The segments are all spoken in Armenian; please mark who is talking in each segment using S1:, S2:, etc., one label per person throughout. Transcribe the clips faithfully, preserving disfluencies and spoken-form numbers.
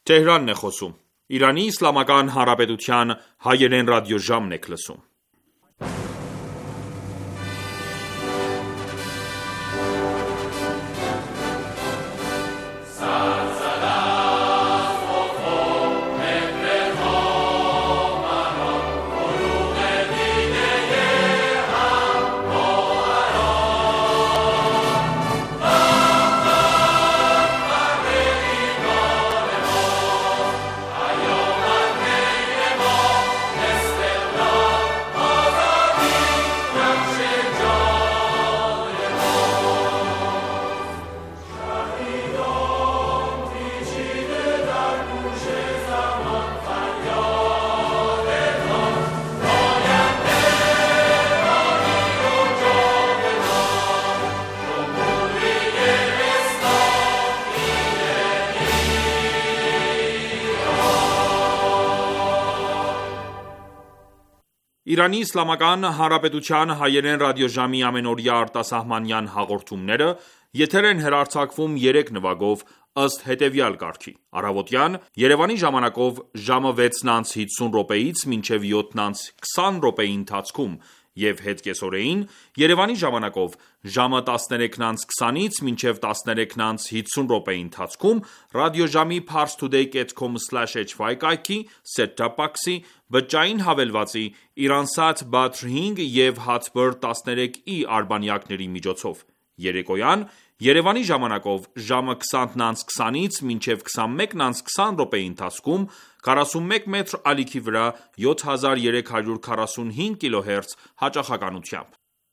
S1: Թեհրանն է խոսում։ Իրանի Իսլամական Հանրապետության հայերեն ռադիոժամն եք լսում։ Իրանի Իսլամական Հանրապետության հայերեն ռադիոժամի ամենօրյա արտասահմանյան հաղորդումները եթեր են հեռարձակվում երեք նվագով ըստ հետևյալ կարգի. Առավոտյան Երևանի ժամանակով ժամը վեցն անց հիսուն րոպեից մինչև յոթն անց քսան րոպեի ընթացքում և հետկեսօրեին Երևանի ժամանակով ժամը տասներեքն անց քսանից մինչև տասներեքն անց հիսուն րոպեի ընթացքում ռադիոժամի parstoday dot com slash h y կայքի, set-top box-ի, բջջային հավելվածի, Iransat Badr հինգ և Hatbird տասներեք i արբանյակների միջոցով։ Երեկոյան Երևանի ժամանակով ժամը քսանն անց քսանից մինչև քսանմեկն անց քսան րոպեի ընթացքում քառասունմեկ մետր ալիքի վրա յոթ հազար երեք հարյուր քառասունհինգ կիլոհերց հաճախականությամբ։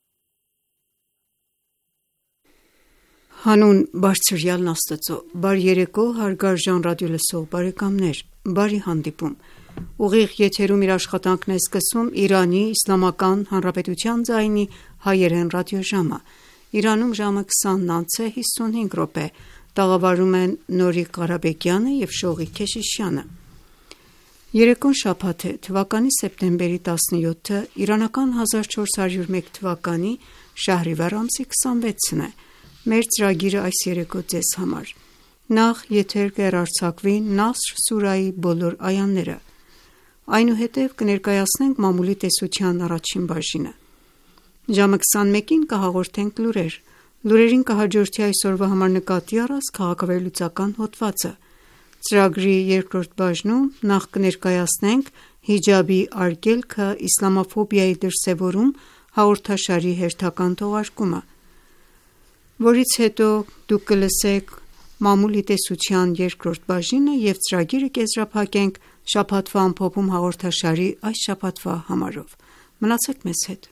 S2: Հանուն բարձրյալն Աստծո, բարի երեկո հարգարժան ռադիոլսող բարեկամներ, բարի հանդիպում։ Ուղիղ եթերում իր աշխատանքն է սկսում Իրանի Իսլամական Հանրապետության ձայնի հայերեն ռադիոժամը։ Իրանում ժամը քսանն անց է հիսունհինգ րոպե, տաղավարում են Նորիկ Ղարաբեկյանը և Շողիկ Քեշիշյանը։ Երեկոն շաբաթ է, թվականի սեպտեմբերի տասնյոթը, իրանական հազար չորս հարյուր մեկ թվականի շահրիվար ամսի քսանվեցն է։ Մեր ծրագիրը այս երեկո ձեզ համար։ Նախ եթեր կհեռարձակվի Նասր սուրայի բոլոր այաները։ Այնուհետև կներկայացնենք մամուլի տեսության առաջին բաժինը։ Ժամը քսանմեկին կհաղորդենք լուրեր։ Լուրերին կհաջորդի այսօրվա համար նկատի առած քաղաքավերլուծական հոդվածը։ Ծրագրի երկրորդ բաժնում նախ կներկայացնենք հիջաբի արգելքը իսլամաֆոբիայի դրսևորում հաղորդաշարի հերթական թողարկումը, որից հետո դուք կլսեք մամուլի տեսության երկրորդ բաժինը և ծրագիրը կեզրափակենք շաբաթվա ամփոփում հաղորդաշարի այս շաբաթվա համարով։ Մնացեք մեզ հետ։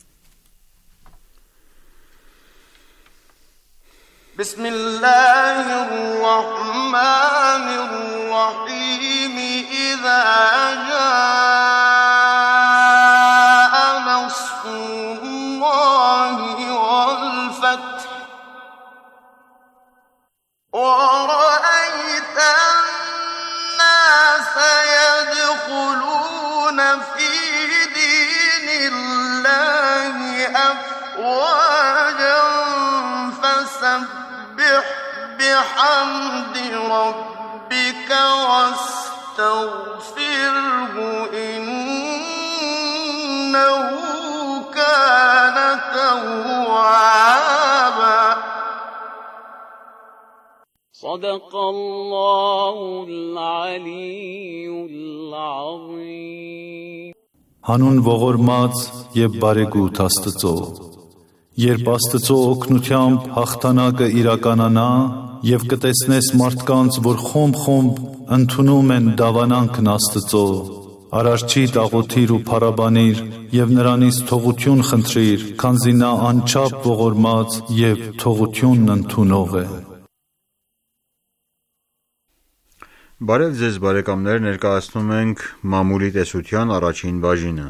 S3: بسم الله الرحمن الرحيم إذا جاء نصر الله والفتح ورأيت الناس يدخلون في دين الله أفواجا فسبح بحمد ربك واستغفره إنه كان توابا صدق الله العلي العظيم
S4: Հանուն ողորմած և բարեգութ Աստծո, երբ Աստծո օգնությամբ հաղթանակը իրականանա և կտեսնես մարդկանց, որ խումբ-խումբ ընդունում են դավանանքն Աստծո, Արարչի աղոթիր ու փառաբանիր և նրանից թողություն խնդրիր, քանզի նա անչափ ողորմած և թողությունն ընդունող է։
S5: Բարև ձեզ բարեկամներ, ներկայացնում ենք մամուլի տեսության առաջին բաժինը։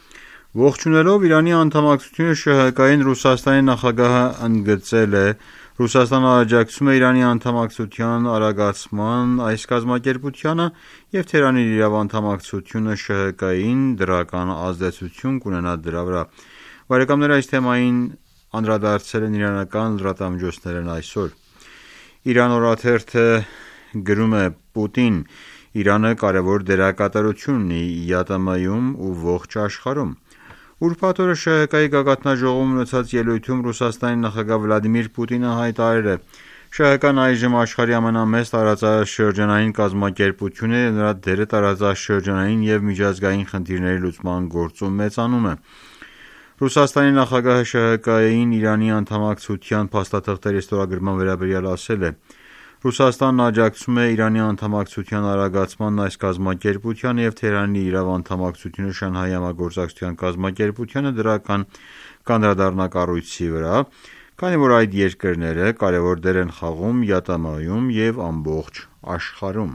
S5: Ողջունելով Իրանի անդամակցությունը ՇՀԿ-ին, Ռուսաստանի նախագահը ընդգծել է Ռուսաստանը աջակցում է Իրանի անդամակցության արագացման այս կազմակերպությանը և Թեհրանի իրավ անդամակցությունը ՇՀԿ-ին դրական ազդեցություն կունենա դրա վրա։ Բարեկամներ, այս թեմային անդրադարձել են իրանական լրատվամիջոցներն այսօր։ Իրան օրաթերթը գրում է. Պուտին. Իրանը կարևոր դերակատարություն ունի ԵԱՏՄ-ում ու ողջ աշխարհում։ Ուրբաթ օրը ՇՀԿ-ի գագաթնաժողովում ունեցած ելույթում Ռուսաստանի նախագահ Վլադիմիր Պուտինը հայտարարել է. ՇՀԿ-ն այժմ աշխարհի ամենամեծ տարածաշրջանային կազմակերպությունն է և նրա դերը տարածաշրջանային և միջազգային խնդիրների լուծման գործում մեծանում է։ Ռուսաստանի նախագահը ՇՀԿ-ին Իրանի անդամակցության փաստաթղթերի ստորագրման վերաբերյալ ասել է. Ռուսաստանն աջակցում է Իրանի անդամակցության արագացման այս կազմակերպությանը և Թեհրանի իրավ անդամակցությունը Շանհայի համագործակցության կազմակերպությանը դրական կանդրադառնա կառույցի վրա, քանի որ այդ երկրները կարևոր դեր են խաղում ԵԱՏՄ-ում և ամբողջ աշխարհում։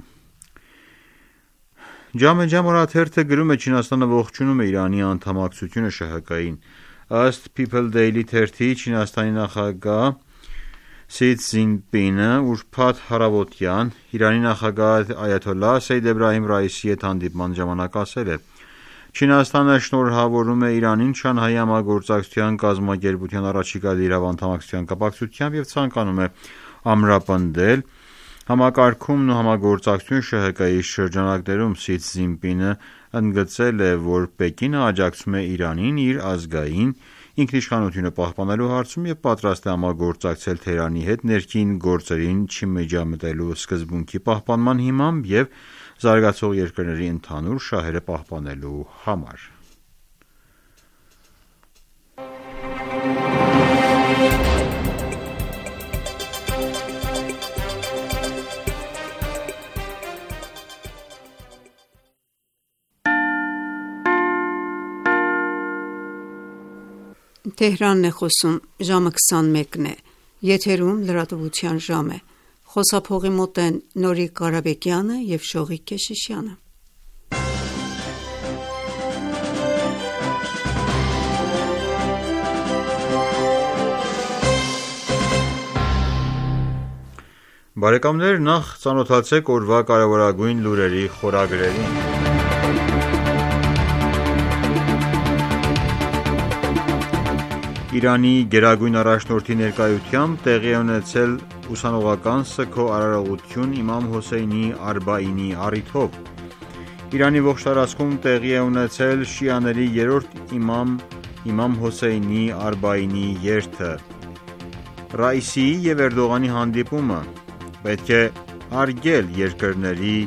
S5: Ջամե Ջամ օրաթերթը գրում է. Չինաստանը ողջունում է Իրանի անդամակցությունը ՇՀԿ-ին։ Ըստ People Daily թերթի, Չինաստանի նախագահ Սի Ցզինպինը ուրբաթ առավոտյան Իրանի նախագահ այաթոլլահ Սեյյեդ Էբրահիմ Ռայիսիի հետ հանդիպման ժամանակ ասել է. Չինաստանը շնորհավորում է Իրանին Շանհայի համագործակցության կազմակերպության առաջիկա իրավ անդամակցության կապակցությամբ և ցանկանում է ամրապնդել համակարգումն ու համագործակցությունը ՇՀԿ-ի շրջանակներում։ Սի Ցզինպինը ընդգծել է, որ Պեկինը աջակցում է Իրանին իր ազգային ինքնիշխանությունը պահպանելու հարցում և պատրաստ է համագործակցել Թեհրանի հետ ներքին գործերին չմիջամտելու սկզբունքի պահպանման հիմամբ և զարգացող երկրների ընդհանուր շահերը պահպանելու համար։
S2: Թեհրանն է խոսում, ժամը քսանմեկն է, եթերում լրատվության ժամ է, խոսափողի մոտ են Նորիկ Ղարաբեկյանը և Շողիկ Քեշիշյանը։
S5: Բարեկամներ, նախ ծանոթացեք օրվա կարևորագույն լուրերի խորագրերին։ Իրանի գերագույն առաջնորդի ներկայությամբ տեղի է ունեցել ուսանողական սգո արարողություն իմամ Հոսեյնի Արբաինի առիթով։ Իրանի ողջ տարածքում տեղի է ունեցել շիաների երրորդ իմամ իմամ Հոսեյնի Արբաինի երթը։ Ռայիսիի և Էրդողանի հանդիպումը պետք է հարգել երկրների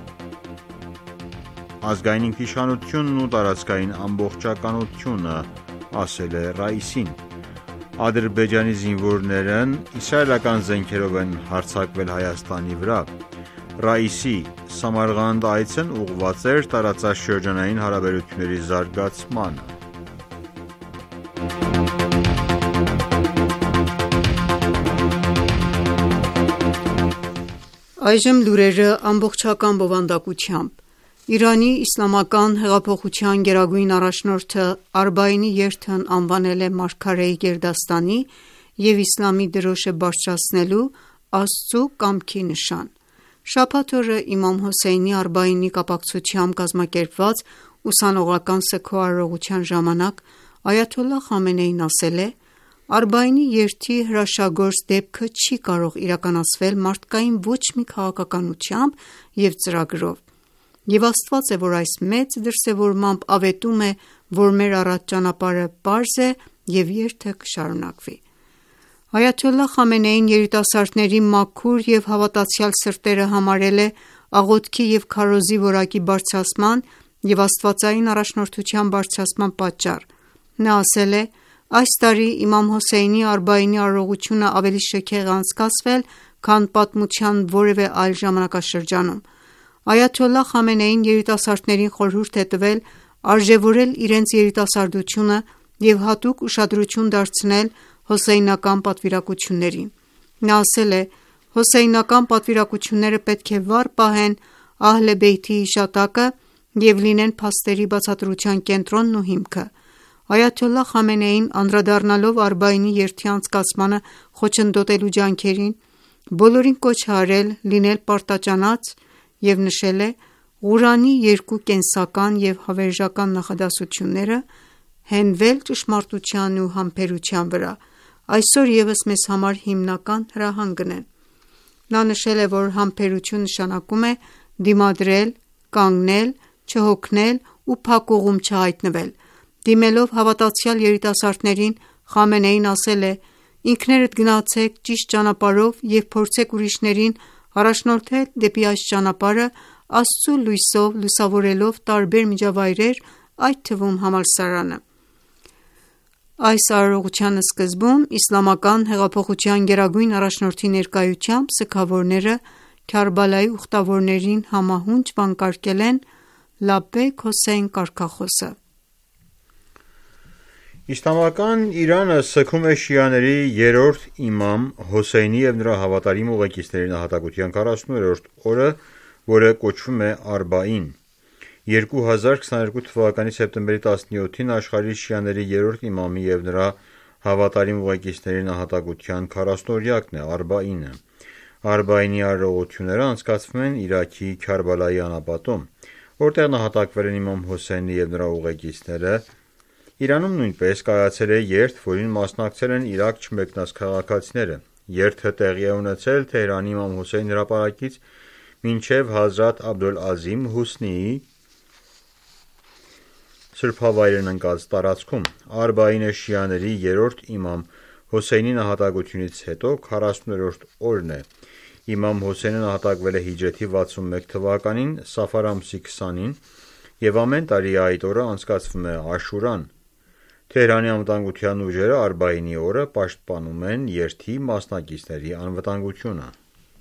S5: ազգային ինքնիշխանությունն ու տարածքային ամբողջականությունը, ասել է Ռայիսին։ Ադրբեջանի զինվորներն իսրայելական զենքերով են հարձակվել Հայաստանի վրա։ Ռայիսի Սամարղանդ այցն ուղղված էր տարածաշրջանային հարաբերությունների զարգացմանը։
S2: Այժմ լուրերը ամբողջական բովանդակությամբ։ Իրանի իսլամական հեղափոխության գերագույն առաջնորդը Արբաինի երթն անվանել է մարգարեի գերդաստանի և իսլամի դրոշը բարձրացնելու Աստծու կամքի նշան։ Շաբաթ օրը իմամ Հոսեյնի Արբաինի կապակցությամբ կազմակերպված ուսանողական սգո արարողության ժամանակ այաթոլլահ Խամենեին ասել է. Արբաինի երթի հրաշագործ դեպքը չի կարող իրականացվել մարդկային ոչ մի քաղաքականությամբ և ծրագրով, և Աստված է, որ այս մեծ դրսևորմամբ ավետում է, որ մեր առաջ ճանապարհը պարզ է և երթը կշարունակվի։ Այաթոլլահ Խամենեին երիտասարդների մաքուր և հավատացյալ սրտերը համարել է աղոթքի և քարոզի որակի բարձրացման և աստվածային առաջնորդության բարձրացման պատճառ։ Նա ասել է. «Այս տարի իմամ Հոսեյնի Արբաինի արարողությունը ավելի շքեղ է անցկացվել, քան պատմության որևէ այլ ժամանակաշրջանում»։ Այաթոլլահ Խամենեին երիտասարդներին խորհուրդ է տվել արժևորել իրենց երիտասարդությունը և հատուկ ուշադրություն դարձնել հոսեյնական պատվիրակություններին։ Նա ասել է. «Հոսեյնական պատվիրակությունները պետք է վառ պահեն Ահլ Բեյթի հիշատակը և լինեն փաստերի բացատրության կենտրոնն ու հիմքը։ Այաթոլլահ Խամենեին անդրադառնալով Արբաինի երթի անցկացմանը խոչընդոտելու ջանքերին, բոլորին կոչ է արել լինել պարտաճանաչ և նշել է. «Ղուրանի երկու կենսական և հավերժական նախադասությունները հենվել ճշմարտության ու համբերության վրա, այսօր ևս մեզ համար հիմնական հրահանգն են»։ Նա նշել է, որ համբերություն նշանակում է դիմադրել, կանգնել, չհոգնել ու փակուղում չհայտնվել։ Դիմելով հավատացյալ երիտասարդներին, Խամենեին ասել է. «Ինքներդ գնացեք ճիշտ ճանապարհով և փորձեք ուրիշներին առաջնորդել դեպի այս ճանապարհը՝ Աստծու լույսով լուսավորելով տարբեր միջավայրեր, այդ թվում համալսարանը»։ Այս արարողության սկզբում իսլամական հեղափոխության գերագույն առաջնորդի ներկայությամբ սգավորները Քարբալայի ուխտավորներին համահունչ վանկարկել են «Լաբբեյք Հոսեյն» կարգախոսը։
S5: Իսլամական Իրանը սգում է շիաների երրորդ իմամ Հոսեյնի և նրա հավատարիմ ուղեկիցների նահատակության քառասունորդ օրը, որը կոչվում է Արբաին։ երկու հազար քսաներկու թվականի սեպտեմբերի տասնյոթին աշխարհի շիաների երրորդ իմամի և նրա հավատարիմ ուղեկիցների նահատակության քառասունօրյակն է Արբաինը։ Արբաինի արարողությունները անցկացվում են Իրաքի Քարբալայի անապատում, որտեղ նահատակվել են իմամ Հոսեյնը և նրա ուղեկիցները։ Իրանում նույնպես կայացել է երթ, որին մասնակցել են Իրաք չմեկնած քաղաքացիները։ Երթը տեղի է ունեցել Թեհրանի իմամ Հոսեյն հրապարակից մինչև Հազրաթ Աբդուլ-Ազիմ Հուսնիի սրբավայրն ընկած տարածքում։ Արբաինը շիաների երրորդ իմամ Հոսեյնի նահատակությունից հետո քառասուներորդ օրն է։ Իմամ Հոսեյնը նահատակվել է հիջրեթի վաթսունմեկ թվականին Սաֆար ամսի քսանին և ամեն տարի այդ օրը անցկացվում է Աշուրան։ Թեհրանի անվտանգության ուժերը Արբաինի օրը պաշտպանում են երթի մասնակիցների անվտանգությունը։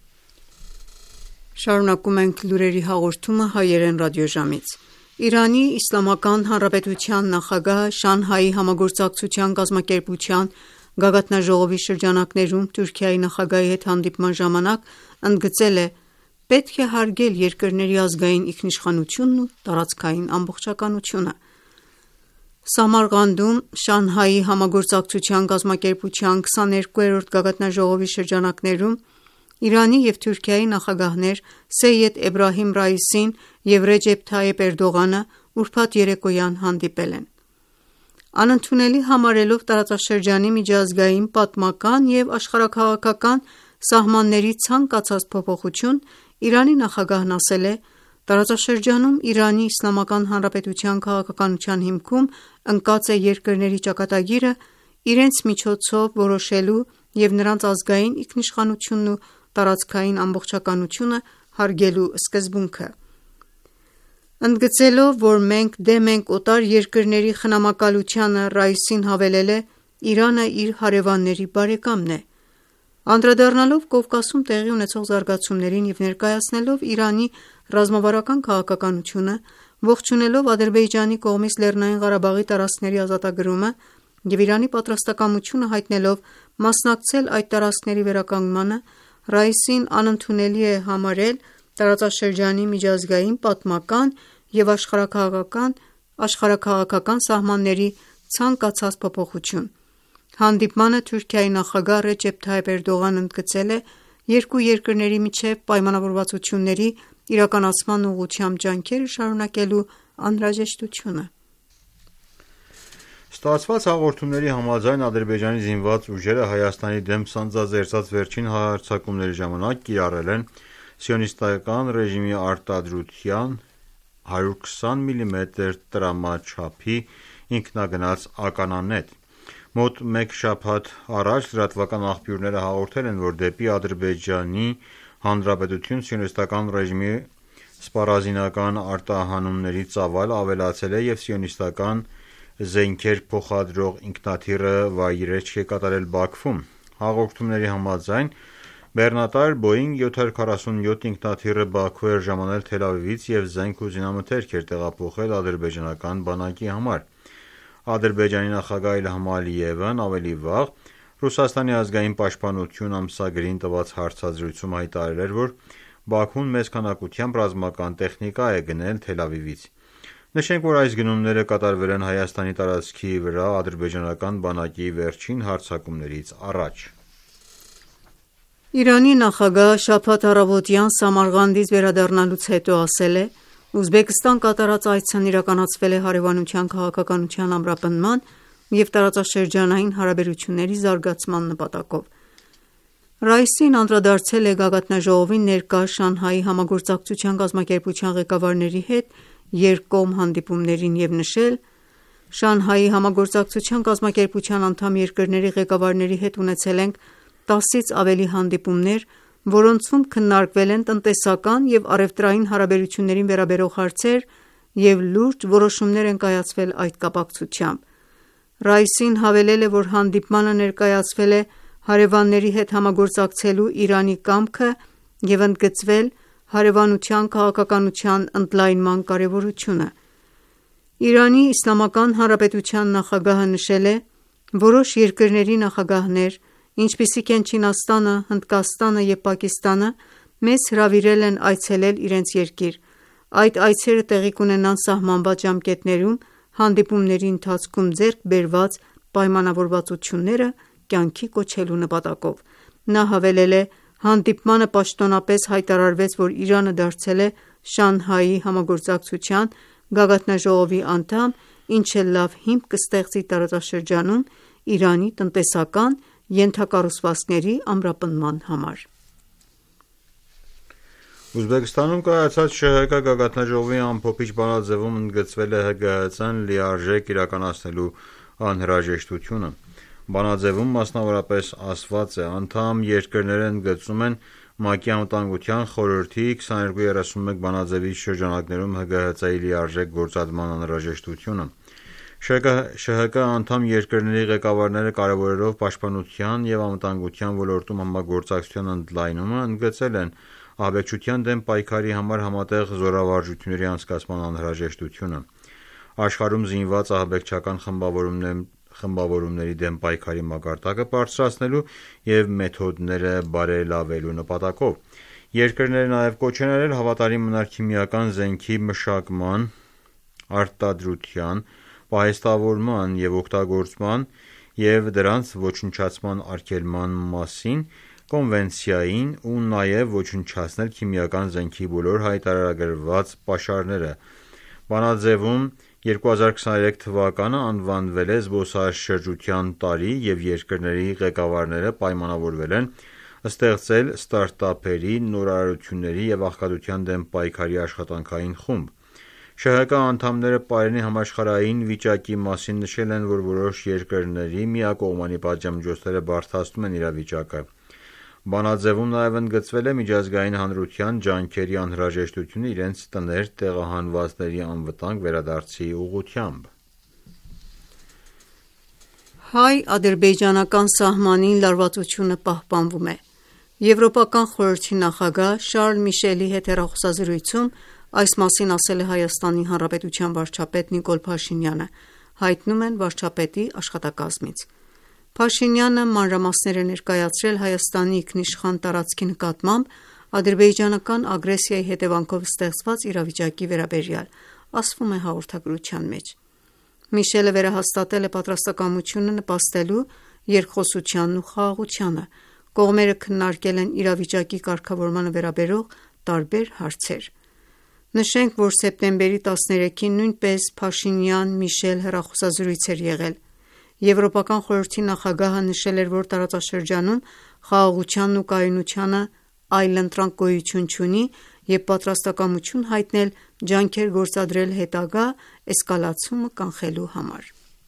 S2: Շարունակում ենք լուրերի հաղորդումը հայերեն ռադիոժամից։ Իրանի Իսլամական Հանրապետության նախագահը Շանհայի համագործակցության կազմակերպության գագաթնաժողովի շրջանակներում Թուրքիայի նախագահի հետ հանդիպման ժամանակ ընդգծել է. «Պետք է հարգել երկրների ազգային ինքնիշխանությունն ու տարածքային ամբողջականությունը»։ Սամարղանդում Շանհայի համագործակցության կազմակերպության քսաներկուերորդ գագաթնաժողովի շրջանակներում Իրանի և Թուրքիայի նախագահներ Սեյեդ Էբրահիմ Ռայիսին և Ռեջեփ Թայիփ Էրդողանը ուրբաթ երեկոյան հանդիպել են։ Անընդունելի համարելով տարածաշրջանի միջազգային, պատմական և աշխարհաքաղաքական սահմանների ցանկացած փոփոխություն, Իրանի նախագահն ասել է. «Տարածաշրջանում Իրանի Իսլամական Հանրապետության քաղաքականության հիմքում ընկած է երկրների ճակատագիրը իրենց միջոցով որոշելու և նրանց ազգային ինքնիշխանությունն ու տարածքային ամբողջականությունը հարգելու սկզբունքը»։ Ընդգծելով, որ մենք դեմ ենք օտար երկրների խնամակալությանը, Ռայիսին հավելել է. «Իրանը իր հարևանների բարեկամն է»։ Անդրադառնալով Կովկասում տեղի ունեցող զարգացումներին և ներկայացնելով Իրանի ռազմավարական քաղաքականությունը, ողջունելով Ադրբեջանի կողմից Լեռնային Ղարաբաղի տարածքների ազատագրումը և Իրանի պատրաստակամությունը հայտնելով մասնակցել այդ տարածքների վերականգնմանը, Ռայիսին անընդունելի է համարել տարածաշրջանի միջազգային, պատմական և աշխարհաքաղաքական սահմանների ցանկացած փոփոխություն։ Հանդիպմանը Թուրքիայի նախագահ Ռեջեփ Թայիփ Էրդողանն ընդգծել է երկու երկրների միջև պայմանավորվածությունների իրականացման ուղղությամբ ջանքերը շարունակելու անհրաժեշտությունը։
S5: Ստացված հաղորդումների համաձայն Ադրբեջանի զինված ուժերը Հայաստանի դեմ սանձազերծած վերջին հարձակումների ժամանակ կիրառել են Սիոնիստական ռեժիմի արտադրության հարյուր քսան միլիմետր տրամաչափի ինքնագնաց ականանետ։ Մոտ մեկ շաբաթ առաջ լրատվական աղբյուրները հաղորդել են, որ դեպի Ադրբեջանի Հանրապետություն Սիոնիստական ռեժիմի սպառազինական արտահանումների ծավալը ավելացել է և սիոնիստական զենքեր փոխադրող ինքնաթիռը վայրէջք է կատարել Բաքվում։ Հաղորդումների համաձայն բեռնատար Boeing յոթ հարյուր քառասունյոթ ինքնաթիռը Բաքու էր ժամանել Թել Ավիվից և զենք ու զինամթերք էր տեղափոխել ադրբեջանական բանակի համար։ Ադրբեջանի նախագահ Իլհամ Ալիևն ավելի վաղ Ռուսաստանի ազգային պաշտպանություն ամսագրին տված հարցազրույցում հայտարարել էր, որ Բաքուն մեծ քանակությամբ ռազմական տեխնիկա է գնել Թել Ավիվից։ Նշենք, որ այս գնումները կատարվել են Հայաստանի տարածքի վրա ադրբեջանական բանակի վերջին հարձակումներից առաջ։
S2: Իրանի նախագահ շաբաթ առավոտյան Սամարղանդից վերադառնալուց հետո ասել է. «Ուզբեկստան կատարած այցն իրականացվել է հարևանության քաղաքականության ամրապնդման և տարածաշրջանային հարաբերությունների զարգացման նպատակով»։ Ռայիսին անդրադարձել է գագաթնաժողովին ներկա Շանհայի համագործակցության կազմակերպության ղեկավարների հետ երկկողմ հանդիպումներին և նշել. «Շանհայի համագործակցության կազմակերպության անդամ երկրների ղեկավարների հետ ունեցել ենք տասից ավելի հանդիպումներ, որոնցում քննարկվել են տնտեսական և առևտրային հարաբերություններին վերաբերող հարցեր և լուրջ որոշումներ են կայացվել այդ կապակցությամբ»։ Ռայիսին հավելել է, որ հանդիպմանը ներկայացվել է հարևանների հետ համագործակցելու Իրանի կամքը և ընդգծվել հարևանության քաղաքականության ընդլայնման կարևորությունը։ Իրանի Իսլամական Հանրապետության նախագահը նշել է. «Որոշ երկրների նախագահներ, ինչպիսիք են Չինաստանը, Հնդկաստանը և Պակիստանը, մեզ հրավիրել են այցելել իրենց երկիր։ Այդ այցերը տեղի կունենան սահմանված ժամկետներում հանդիպումների ընթացքում ձեռք բերված պայմանավորվածությունները կյանքի կոչելու նպատակով»։ Նա հավելել է. «Հանդիպմանը պաշտոնապես հայտարարվեց, որ Իրանը դարձել է Շանհայի համագործակցության գագաթնաժողովի անդամ, ինչը լավ հիմք կստեղծի տարածաշրջանում Իրանի տնտեսական ենթակառուցվածքների ամրապնդման համար»։
S5: Ուզբեկստանում կայացած ՇՀԿ գագաթնաժողովի ամփոփիչ բանաձևում ընդգծվել է ՀԳՀԾ-ն լիարժեք իրականացնելու անհրաժեշտությունը։ Բանաձևում մասնավորապես ասված է. «Անդամ երկրներն ընդգծում են ՄԱԿ-ի Անվտանգության խորհրդի քսաներկու երեսունմեկ բանաձևի շրջանակներում ՀԳՀԾ-ի լիարժեք գործադրման անհրաժեշտությունը։ ՇՀԿ անդամ երկրների ղեկավարները կարևորելով պաշտպանության և անվտանգության ոլորտում համագործակցության ընդլայնումը, ընդգծել են ահաբեկչության դեմ պայքարի համար համատեղ զորավարժությունների անցկացման անհրաժեշտությունը։ Աշխարհում զինված ահաբեկչական խմբավորումների դեմ պայքարի մակարդակը բարձրացնելու և մեթոդները բարելավելու նպատակով երկրները նաև կոչ են արել հավատարիմ մնալ քիմիական զենքի մշակման, արտադրության, պահեստավորման և օգտագործման և դրանց ոչնչացման արգելման մասին կոնվենցիային ու նաև ոչնչացնել քիմիական զենքի բոլոր հայտարարագրված պաշարները։ Բանաձևում երկու հազար քսաներեք թվականը անվանվել է զբոսաշրջության տարի և երկրների ղեկավարները պայմանավորվել են ստեղծել ստարտափերի, նորարարությունների և աղքատության դեմ պայքարի աշխատանքային խումբ։ ՇՀԿ անդամները Պարենի համաշխարհային վիճակի մասին նշել են, որ որոշ երկրների միակողմանի պատժամիջոցները բարդացնում են իրավիճակը։ Բանաձևում նաև ընդգծվել է միջազգային հանրության ջանքերի անհրաժեշտությունը իրենց տներ տեղահանվածների անվտանգ վերադարձի ուղղությամբ։
S2: Հայ-ադրբեջանական սահմանին լարվածությունը պահպանվում է։ Եվրոպական խորհրդի նախագահ Շարլ Միշելի հետ հեռախոսազրույցում այս մասին ասել է Հայաստանի Հանրապետության վարչապետ Նիկոլ Փաշինյանը, հայտնում են վարչապետի աշխատակազմից։ Փաշինյանը մանրամասներ է ներկայացրել Հայաստանի ինքնիշխան տարածքի նկատմամբ ադրբեջանական ագրեսիայի հետևանքով ստեղծված իրավիճակի վերաբերյալ, ասվում է հաղորդագրության մեջ։ Միշելը վերահաստատել է պատրաստակամությունը նպաստելու երկխոսությանն ու խաղաղությանը։ Կողմերը քննարկել են իրավիճակի կարգավորմանը վերաբերող տարբեր հարցեր։ Նշենք, որ սեպտեմբերի տասներեքին նույնպես Փաշինյան-Միշել հեռախոսազրույց էր եղել։ Եվրոպական խորհրդի նախագահը նշել էր, որ տարածաշրջանում խաղաղությանն ու կայունությանը այլընտրանք գոյություն չունի և պատրաստակամություն հայտնել ջանքեր գործադրել հետագա էսկալացումը կանխելու համար։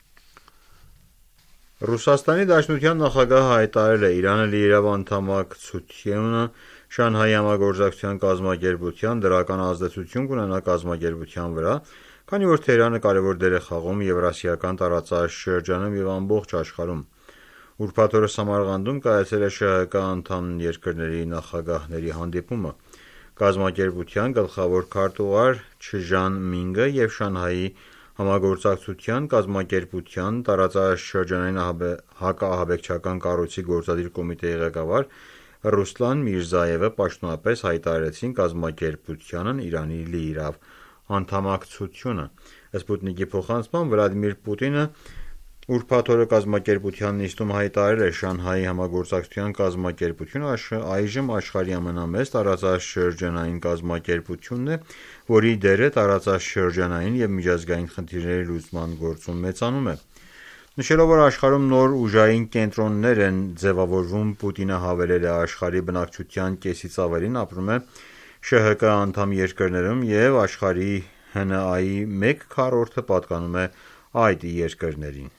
S5: Ռուսաստանի Դաշնության նախագահը հայտարարել է. «Իրանը լիիրավ անդամակցությունը Շանհայի համագործակցության կազմակերպության դրական ազդեցություն կունենա կազմակերպության վրա, քանի որ Թեհրանը կարևոր դեր է խաղում Եվրասիական տարածաշրջանում և ամբողջ աշխարհում»։ Ուրբաթ օրը Սամարղանդում կայացել է ՇՀԿ անդամ երկրների նախագահների հանդիպումը։ Կազմակերպության գլխավոր քարտուղար Չժան Մինգը և Շանհայի համագործակցության կազմակերպության տարածաշրջանային հակաահաբեկչական կառույցի գործադիր կոմիտեի ղեկավար Ռուսլան Միրզաևը պաշտոնապես հայտարարեցին կազմակերպությանն Իրանի լիիրավ անդամակցությունը։ Սպուտնիկի փոխանցմամբ Վլադիմիր Պուտինը ուրբաթ օրը կազմակերպության նիստում հայտարարել է Շանհայի համագործակցության կազմակերպությունը այժմ աշխարհի ամենամեծ տարածաշրջանային կազմակերպությունն է, որի դերը տարածաշրջանային և միջազգային խնդիրների լուծման գործում մեծանում է։ Նշելով, որ աշխարհում նոր ուժային կենտրոններ են ձևավորվում, Պուտինը հավելել է աշխարհի բնակչության կեսից ավելին ապրում է ՇՀԿ անդամ երկրներում և աշխարհի ՀՆԱ-ի մեկ քառորդը պատկանում է այդ երկրներին։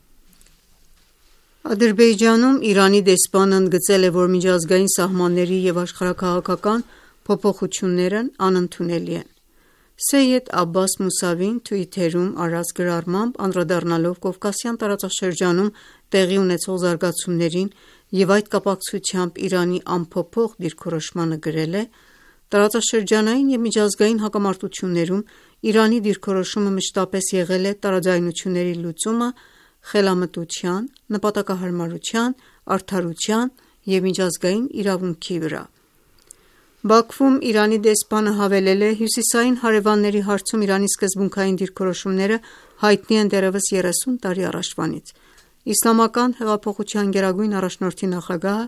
S2: Ադրբեջանում Իրանի դեսպանը ընդգծել է, որ միջազգային սահմանների և աշխարհաքաղաքական փոփոխություններն անընդունելի են։ Սեյեդ Աբբաս Մուսավին Twitter-ում արած գրառմամբ անդրադառնալով Կովկասյան տարածաշրջանում տեղի ունեցող զարգացումներին և այդ կապակցությամբ Իրանի անփոփոխ դիրքորոշմանը գրել է. «Տարածաշրջանային և միջազգային հակամարտություններում Իրանի դիրքորոշումը մշտապես եղել է տարաձայնությունների լուծումը խելամտության, նպատակահարմարության, արդարության և միջազգային իրավունքի վրա»։ Բաքվում Իրանի դեսպանը հավելել է. «Հյուսիսային հարևանների հարցում Իրանի սկզբունքային դիրքորոշումները հայտնի են դեռևս երեսուն տարի առաջվանից»։ Իսլամական հեղափոխության գերագույն առաջնորդի նախագահը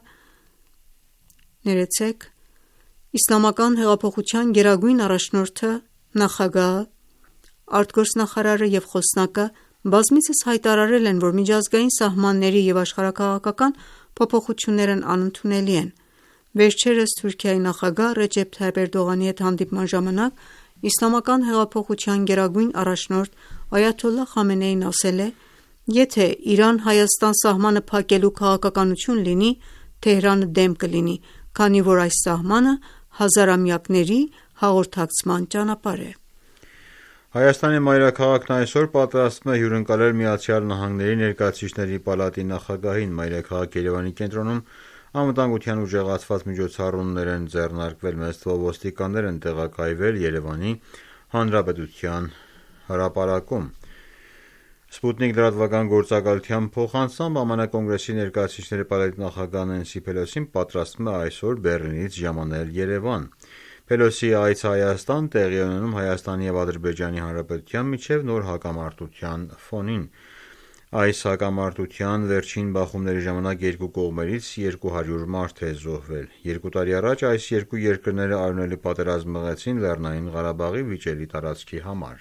S2: ներեցեք Իսլամական հեղափոխության գերագույն առաջնորդը, նախագահը, արտգործնախարարը և խոսնակը բազմիցս հայտարարել են, որ միջազգային սահմանների և աշխարհաքաղաքական փոփոխություններն անընդունելի են։ Վերջերս Թուրքիայի նախագահ Ռեջեփ Թայիփ Էրդողանի հետ հանդիպման ժամանակ Իսլամական հեղափոխության գերագույն առաջնորդ Այաթոլլահ Խամենեին ասել է. «Եթե Իրան-Հայաստան սահմանը փակելու քաղաքականություն լինի, Թեհրանը դեմ կլինի, քանի որ այս սահմանը հազարամյակների հաղորդակցման ճանապարհ է»։
S5: Հայաստանի մայրաքաղաքն այսօր պատրաստվում է հյուրընկալել ԱՄՆ Ներկայացուցիչների պալատի նախագահին։ Մայրաքաղաք Երևանի կենտրոնում անվտանգության ուժեղացված միջոցառումներ են ձեռնարկվել։ Մեծ թվով ոստիկաններ են տեղակայվել Երևանի Հանրապետության հրապարակում։ Սպուտնիկ լրատվական գործակալության փոխանցմամբ ԱՄՆ Կոնգրեսի Ներկայացուցիչների պալատի նախագահ Նենսի Փելոսին պատրաստվում է այսօր Բեռլինից ժամանել Երևան։ Փելոսիի այցը Հայաստան տեղի է ունենում Հայաստանի և Ադրբեջանի Հանրապետության միջև նոր հակամարտության ֆոնին։ Այս հակամարտության վերջին բախումների ժամանակ երկու կողմերից երկու հարյուր մարդ է զոհվել։ Երկու տարի առաջ այս երկու երկրները արյունելի պատերազմ մղեցին Լեռնային Ղարաբաղի վիճելի տարածքի համար։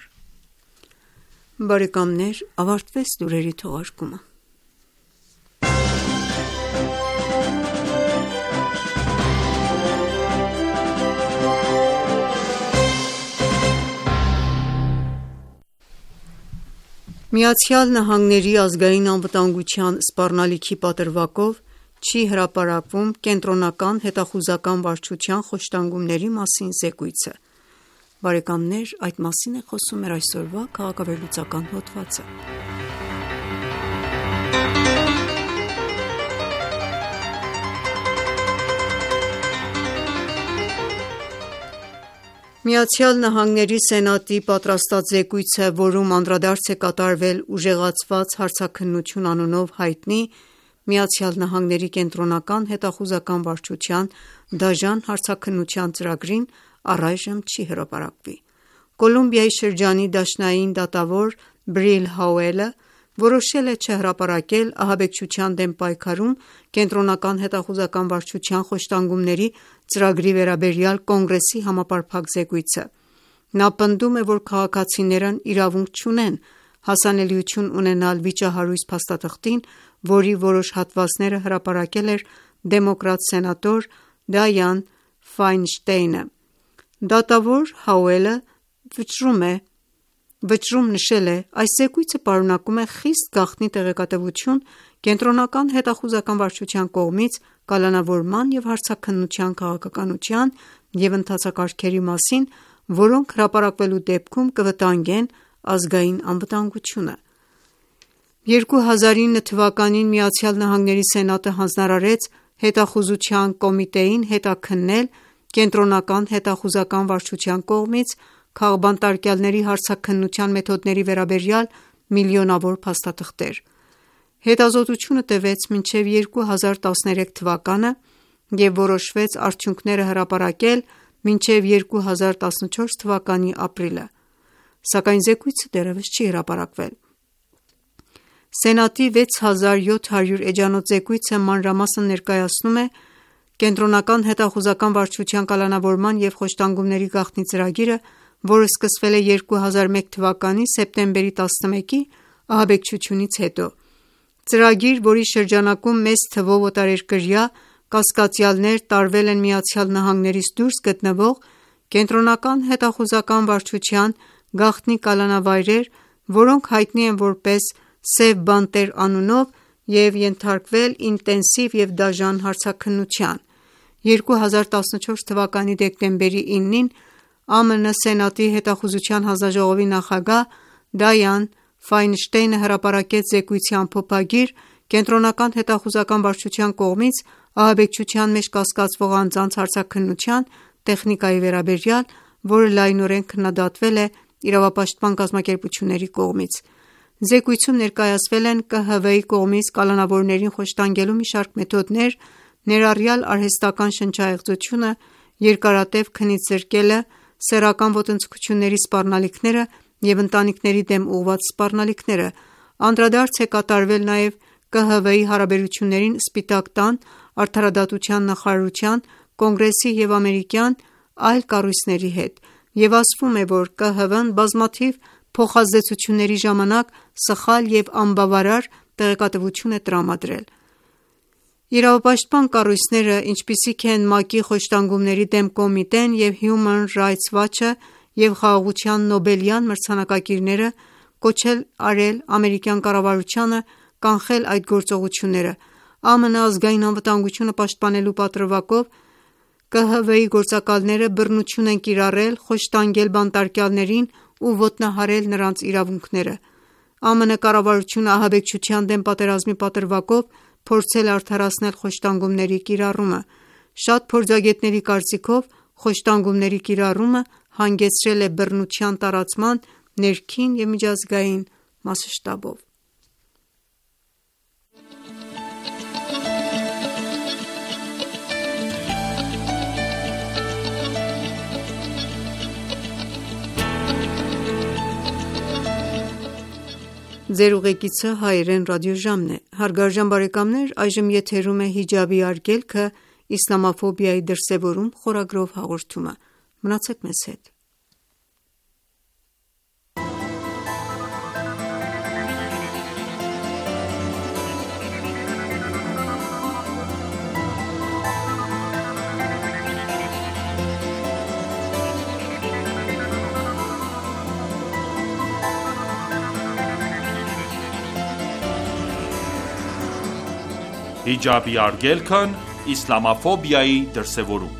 S2: Բարեկամներ, ավարտվեց լուրերի թողարկումը։ Միացյալ Նահանգների ազգային անվտանգության սպառնալիքի պատրվակով չի հրապարակվում կենտրոնական հետախուզական վարչության խոշտանգումների մասին զեկույցը։ Այդ մասին է խոսում մեր այսօրվա քաղաքավերլուծական հոդվածը։ Միացյալ Նահանգների Սենատի պատրաստած զեկույցը, որում անդրադարձ է կատարվել ուժեղացված հարցաքննություն անունով հայտնի ԱՄՆ կենտրոնական հետախուզական վարչության դաժան հարցաքննության ծրագրին, առայժմ չի հրապարակվի։ Կոլումբիայի շրջանի դաշնային դատավոր Բրիլ Հաուելը որոշել է չհրապարակել ահաբեկչության դեմ պայքարում կենտրոնական հետախուզական վարչության խոշտանգումների ծրագրի վերաբերյալ Կոնգրեսի համապարփակ զեկույցը։ Նա պնդում է, որ քաղաքացիներն իրավունք չունեն հասանելիություն ունենալ վիճահարույց փաստաթղթին, որի որոշ հատվածները հրապարակել էր դեմոկրատ սենատոր Դայան Ֆայնշտեյնը։ Դատավոր Հաուելը վճռում նշել է. «Այս զեկույցը պարունակում է խիստ գաղտնի տեղեկատվություն կենտրոնական հետախուզական վարչության կողմից կալանավորման և հարցաքննության քաղաքականության և ընթացակարգերի մասին, որոնք հրապարակվելու դեպքում կվտանգեն ազգային անվտանգությունը»։ երկու հազար ինը թվականին ԱՄՆ Սենատը հանձնարարեց Հետախուզության կոմիտեին հետաքննել կենտրոնական հետախուզական վարչության կողմից քաղբանտարկյալների հարցաքննության մեթոդների վերաբերյալ միլիոնավոր փաստաթղթեր։ Հետազոտությունը տևեց մինչև երկու հազար տասներեք թվականը և որոշվեց արդյունքները հրապարակել մինչև երկու հազար տասնչորս թվականի ապրիլը։ սակայն զեկույցը դեռևս չի հրապարակվել։ Սենատի վեց հազար յոթ հարյուր էջանոց զեկույցը մանրամասն ներկայացնում է Կենտրոնական հետախուզական վարչության կալանավորման և խոշտանգումների գաղտնի ծրագիրը, որը սկսվել է երկու հազար մեկ թվականի սեպտեմբերի տասնմեկի ահաբեկչությունից հետո։ Ծրագիր, որի շրջանակում մեծ թվով օտարերկրյա կասկածյալներ տարվել են ԱՄՆ-ից դուրս գտնվող Կենտրոնական հետախուզական վարչության գաղտնի կալանավայրեր, որոնք հայտնի են որպես «Սև բանտեր» անունով և ենթարկվել ինտենսիվ և դաժան հարցաքննության։ երկու հազար տասնչորս թվականի դեկտեմբերի իննին ԱՄՆ Սենատի հետախուզության հանձնաժողովի նախագահ Դայան Ֆայնշտեյնը հրապարակեց զեկույցի ամփոփագիր Կենտրոնական հետախուզական վարչության կողմից ահաբեկչության մեջ կասկածվող անձանց հարցաքննության տեխնիկայի վերաբերյալ, որը լայնորեն քննադատվել է իրավապաշտպան կազմակերպությունների կողմից։ Զեկույցում ներկայացվել են Կ Հ V-ի կողմից կալանավորներին խոշտանգելու մի շարք մեթոդներ, ներառյալ արհեստական շնչահեղձությունը, երկարատև քնից զրկելը, սեռական ոտնձգությունների սպառնալիքները և ընտանիքների դեմ ուղղված սպառնալիքները։ Անդրադարձ է կատարվել նաև Կ Հ V-ի հարաբերություններին Սպիտակ տան, Արդարադատության նախարարության, Կոնգրեսի և ամերիկյան այլ կառույցների հետ, և ասվում է, որ Կ Հ V-ն բազմաթիվ փոխազդեցությունների ժամանակ սխալ և անբավարար տեղեկատվություն է տրամադրել։ Իրավապաշտպան կառույցները, ինչպիսիք են ՄԱԿ-ի խոշտանգումների դեմ կոմիտեն և Human Rights Watch-ը և Խաղաղության Նոբելյան մրցանակակիրները, կոչ են արել ամերիկյան կառավարությանը կանխել այդ գործողությունները։ ԱՄՆ ազգային անվտանգությունը պաշտպանելու պատրվակով Կ Հ V-ի գործակալները բռնություն են կիրառել, խոշտանգել բանտարկյալներին ու ոտնահարել նրանց իրավունքները։ ԱՄՆ կառավարությունը ահաբեկչության դեմ պատերազմի պատրվակով փորձել է արդարացնել խոշտանգումների կիրառումը։ Շատ փորձագետների կարծիքով խոշտանգումների կիրառումը հանգեցրել է բռնության տարածման ներքին և միջազգային մասշտաբով։ Ձեր ուղեկիցը հայերեն ռադիոժամն է, հարգարժան բարեկամներ, այժմ եթերում է հիջաբի արգելքը իսլամաֆոբիայի դրսևորում խորագրով հաղորդումը։ Մնացեք մեզ հետ։
S1: Հիջաբի արգելքն իսլամաֆոբիայի դրսևորում։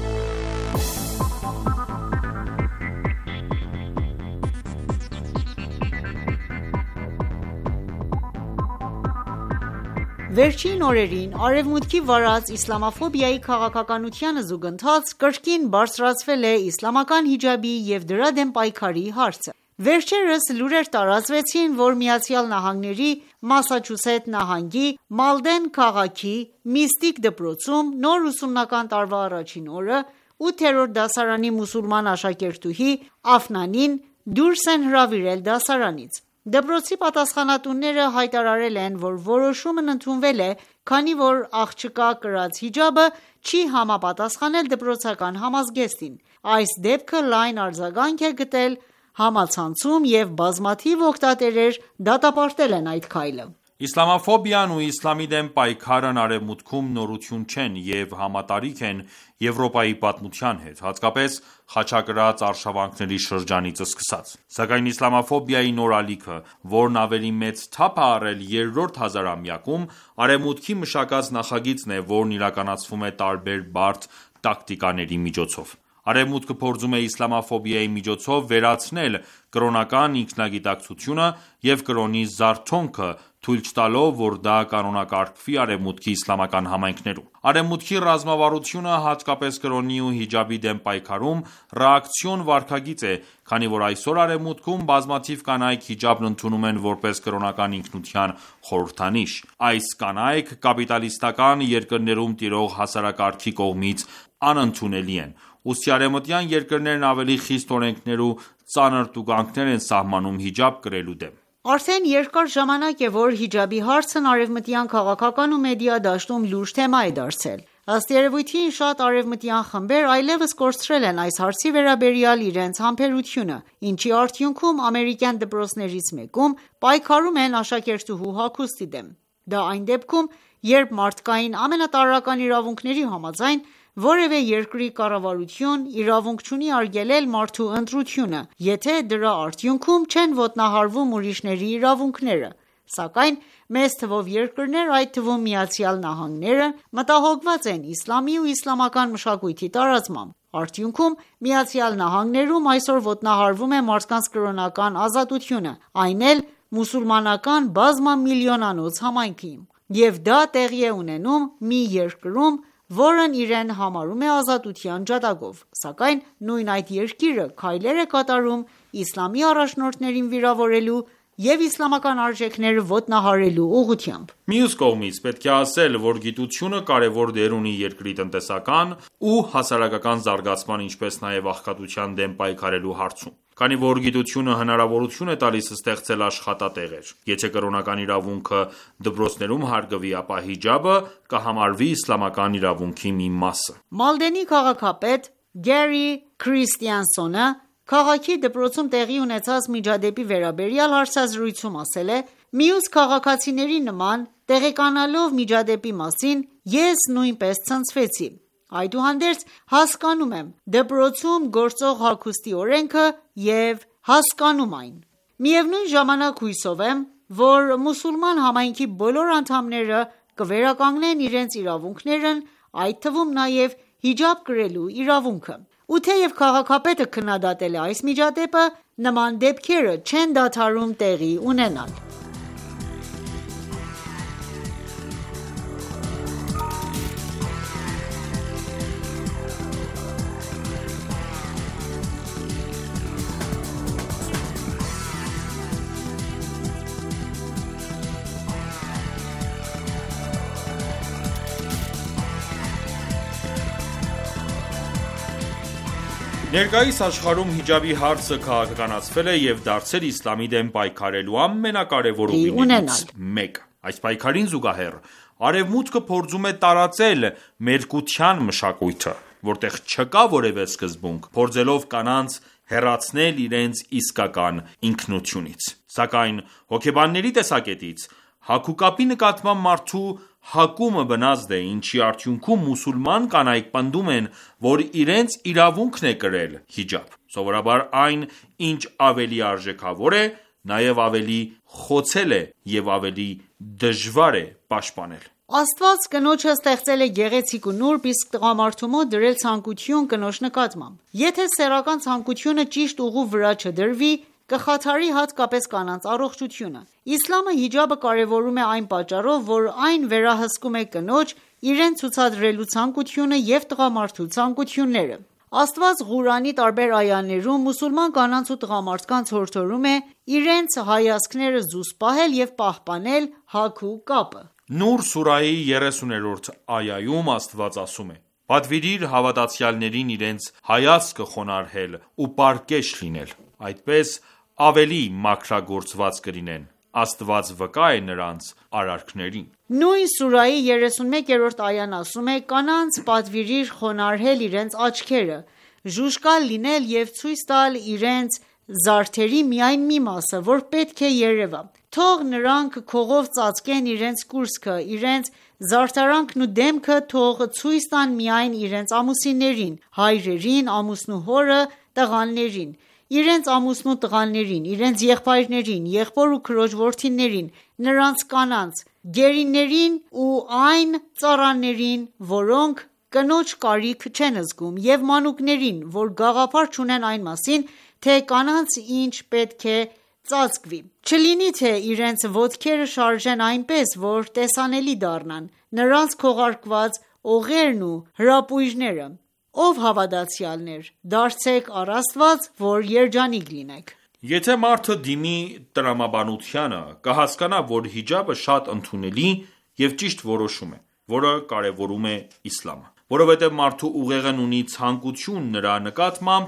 S6: Վերջին օրերին Արևմուտքի վարած իսլամաֆոբիայի քաղաքականությանը զուգընթաց կրկին բարձրացվել է իսլամական հիջաբի և դրա դեմ պայքարի հարցը։ Վերջերս լուրեր տարածվեցին, որ ԱՄՆ-ի Մասաչուսեթ նահանգի Մալդեն քաղաքի Միստիկ դպրոցում նոր ուսումնական տարվա առաջին օրը ութերորդ դասարանի մուսուլման աշակերտուհի Աֆնանին դուրս են հրավիրել դասարանից։ Դպրոցի պատասխանատուները հայտարարել են, որ որոշումն ընդունվել է, քանի որ աղջկա կրած հիջաբը չի համապատասխանել դպրոցական համազգեստին։ Այս դեպքը լայն արձագանք է գտել համացանցում և բազմաթիվ օգտատերեր դատապարտել են այդ քայլը։
S1: Իսլամաֆոբիան ու իսլամի դեմ պայքարն Արևմուտքում նորություն չեն և համատարիք են Եվրոպայի պատմության հետ, հատկապես խաչակրաց արշավանքների շրջանից սկսած։ Սակայն իսլամաֆոբիայի նոր ալիքը, որն ավելի մեծ թափ է առել երրորդ հազարամյակում, Արևմուտքի մշակած նախագիծն է, որն իրականացվում է տարբեր բարդ տակտիկաների միջոցով։ Արևմուտքը փորձում է իսլամաֆոբիայի միջոցով վերացնել կրոնական ինքնագիտակցությունը և կրոնի զարթոնքը, թույլ չտալով, որ դա կանոնակարգվի Արևմուտքի իսլամական համայնքներում։ Արևմուտքի ռազմավարությունը, հատկապես կրոնի ու հիջաբի դեմ պայքարում, ռեակցիոն վարքագիծ է, քանի որ այսօր Արևմուտքում բազմաթիվ կանայք հիջաբն ընդունում են որպես կրոնական ինքնության խորհրդանիշ։ Այս կանայք կապիտալիստական երկրներում տիրող հասարակարգի կողմից անընդունելի են, ուստի արևմտյան երկրներն ավելի խիստ օրենքներ ու ծանր տուգանքներ են սահմանում հիջաբ կրելու դեմ։
S6: Արդեն երկար ժամանակ է, որ հիջաբի հարցն արևմտյան քաղաքական ու մեդիա դաշտում լուրջ թեմա է դարձել։ Ըստ երևույթի, շատ արևմտյան խմբեր այլևս կորցրել են այս հարցի վերաբերյալ իրենց համբերությունը, ինչի արդյունքում ամերիկյան դպրոցներից մեկում պայքարում են աշակերտուհու հագուստի դեմ։ Դա այն դեպքում, երբ մարդկային ամենատարրական իրավունքների համաձայն որևէ երկրի կառավարություն իրավունք չունի արգելել մարդու ընտրությունը, եթե դրա արդյունքում չեն ոտնահարվում ուրիշների իրավունքները։ Սակայն մեծ թվով երկրներ, այդ թվում Միացյալ Նահանգները, մտահոգված են իսլամի ու իսլամական մշակույթի տարածմամբ։ Արդյունքում Միացյալ Նահանգներում այսօր ոտնահարվում է մարդկանց կրոնական ազատությունը, այն էլ մուսուլմանական բազմամիլիոնանոց համայնքի, և դա տեղի է ունենում մի երկրում, որն իրեն համարում է ազատության ջատագով, սակայն նույն այդ երկիրը քայլեր է կատարում իսլամի առաջնորդներին վիրավորելու և իսլամական արժեքները ոտնահարելու ուղղությամբ։
S1: Մյուս կողմից, պետք է ասել, որ գիտությունը կարևոր դեր ունի երկրի տնտեսական ու հասարակական զարգացման, ինչպես նաև աղքատության դեմ պայքարելու հարցում, քանի որ գիտությունը հնարավորություն է տալիս ստեղծել աշխատատեղեր։ Եթե կրոնական իրավունքը դպրոցներում հարգվի, ապա հիջաբը կհամարվի իսլամական իրավունքի մի մասը։
S6: Մալդենի քաղաքապետ Գերի Քրիստիանսոնը քաղաքի դպրոցում տեղի ունեցած միջադեպի վերաբերյալ հարցազրույցում ասել է. «Մյուս քաղաքացիների նման, տեղեկանալով միջադեպի մասին, ես նույնպես ցնցվեցի։ Այդուհանդերձ հասկանում եմ դպրոցում գործող հագուստի օրենքը և հասկանում այն։ Միևնույն ժամանակ հուսով եմ, որ մուսուլման համայնքի բոլոր անդամները կվերականգնեն իրենց իրավունքներն, այդ թվում նաև հիջաբ կրելու իրավունքը»։ Ու թեև քաղաքապետը քննադատել է այս միջադեպը, նման դեպքերը չեն դադարում տեղի ունենալ։
S1: Ներկայիս աշխարհում հիջաբի հարցը քաղաքականացվել է և դարձել իսլամի դեմ պայքարելու ամենակարևոր ուղիներից մեկը։ Այս պայքարին զուգահեռ, Արևմուտքը փորձում է տարածել մերկության մշակույթը, որտեղ չկա որևէ սկզբունք, փորձելով կանանց հեռացնել իրենց իսկական ինքնությունից։ Սակայն հոգեբանների տեսակետից, հագուկապի նկատմամբ մարդու հակումը բնազդ է, ինչի արդյունքում մուսուլման կանայք պնդում են, որ իրենց իրավունքն է կրել հիջաբ։ Սովորաբար այն, ինչ ավելի արժեքավոր է, նաև ավելի խոցել է և ավելի դժվար է պաշտպանել։
S6: Աստված կնոջը ստեղծել է գեղեցիկ ու նուրբ, իսկ տղամարդու մոտ դրել ցանկություն կնոջ նկատմամբ։ Եթե սեռական ցանկությունը ճիշտ ուղու վրա չդրվի, կխաթարի հատկապես կանանց առողջությունը։ Իսլամը հիջաբը կարևորում է այն պատճառով, որ այն վերահսկում է կնոջ իրեն ցուցադրելու ցանկությունը և տղամարդու ցանկությունները։ Աստված Ղուրանի տարբեր այաներում մուսուլման կանանց ու տղամարդկանց հորդորում է իրենց հայացքները զուսպ պահել և պահպանել հագու կապը։
S1: Նուր սուրահի երեսուներորդ այայում Աստված ասում է. «Պատվիրիր հավատացյալներին իրենց հայացքը խոնարհել ու պարկեշ լինել, այդպես ավելի մաքրագործված կլինեն, Աստված վկա է նրանց արարքներին»։
S6: Նույն սուրահի երեսունմեկերորդ այան ասում է. «Կանանց պատվիրիր խոնարհել իրենց աչքերը, ժուժկալ լինել և ցույց տալ իրենց զարդերի միայն մի մասը, որ պետք է երևա։ Թող նրանք քողով ծածկեն իրենց կուրծքը, իրենց զարդարանքն ու դեմքը թող ցույց տան միայն իրենց ամուսիններին, հայրերին, ամուսնու հորը, տղաներին, իրենց ամուսնու տղաներին, իրենց եղբայրներին, եղբոր ու քրոջ որդիներին, նրանց կանանց, գերիներին ու այն ծառաներին, որոնք կնոջ կարիք չեն զգում, և մանուկներին, որ գաղափար չունեն այն մասին, թե կանանց ինչ պետք է ծածկվի։ Չլինի, թե իրենց ոտքերը շարժեն այնպես, որ տեսանելի դառնան նրանց քողարկված օղերն ու հրապույրները։ Ով հավատացյալներ, դարձեք առ Աստված, որ երջանիկ լինեք։
S1: Եթե մարդը դիմի տրամաբանությանը, կհասկանա, որ հիջաբը շատ ընդունելի և ճիշտ որոշում է, որը կարևորում է իսլամը, որովհետև մարդու ուղեղն ունի ցանկություն նրա նկատմամբ,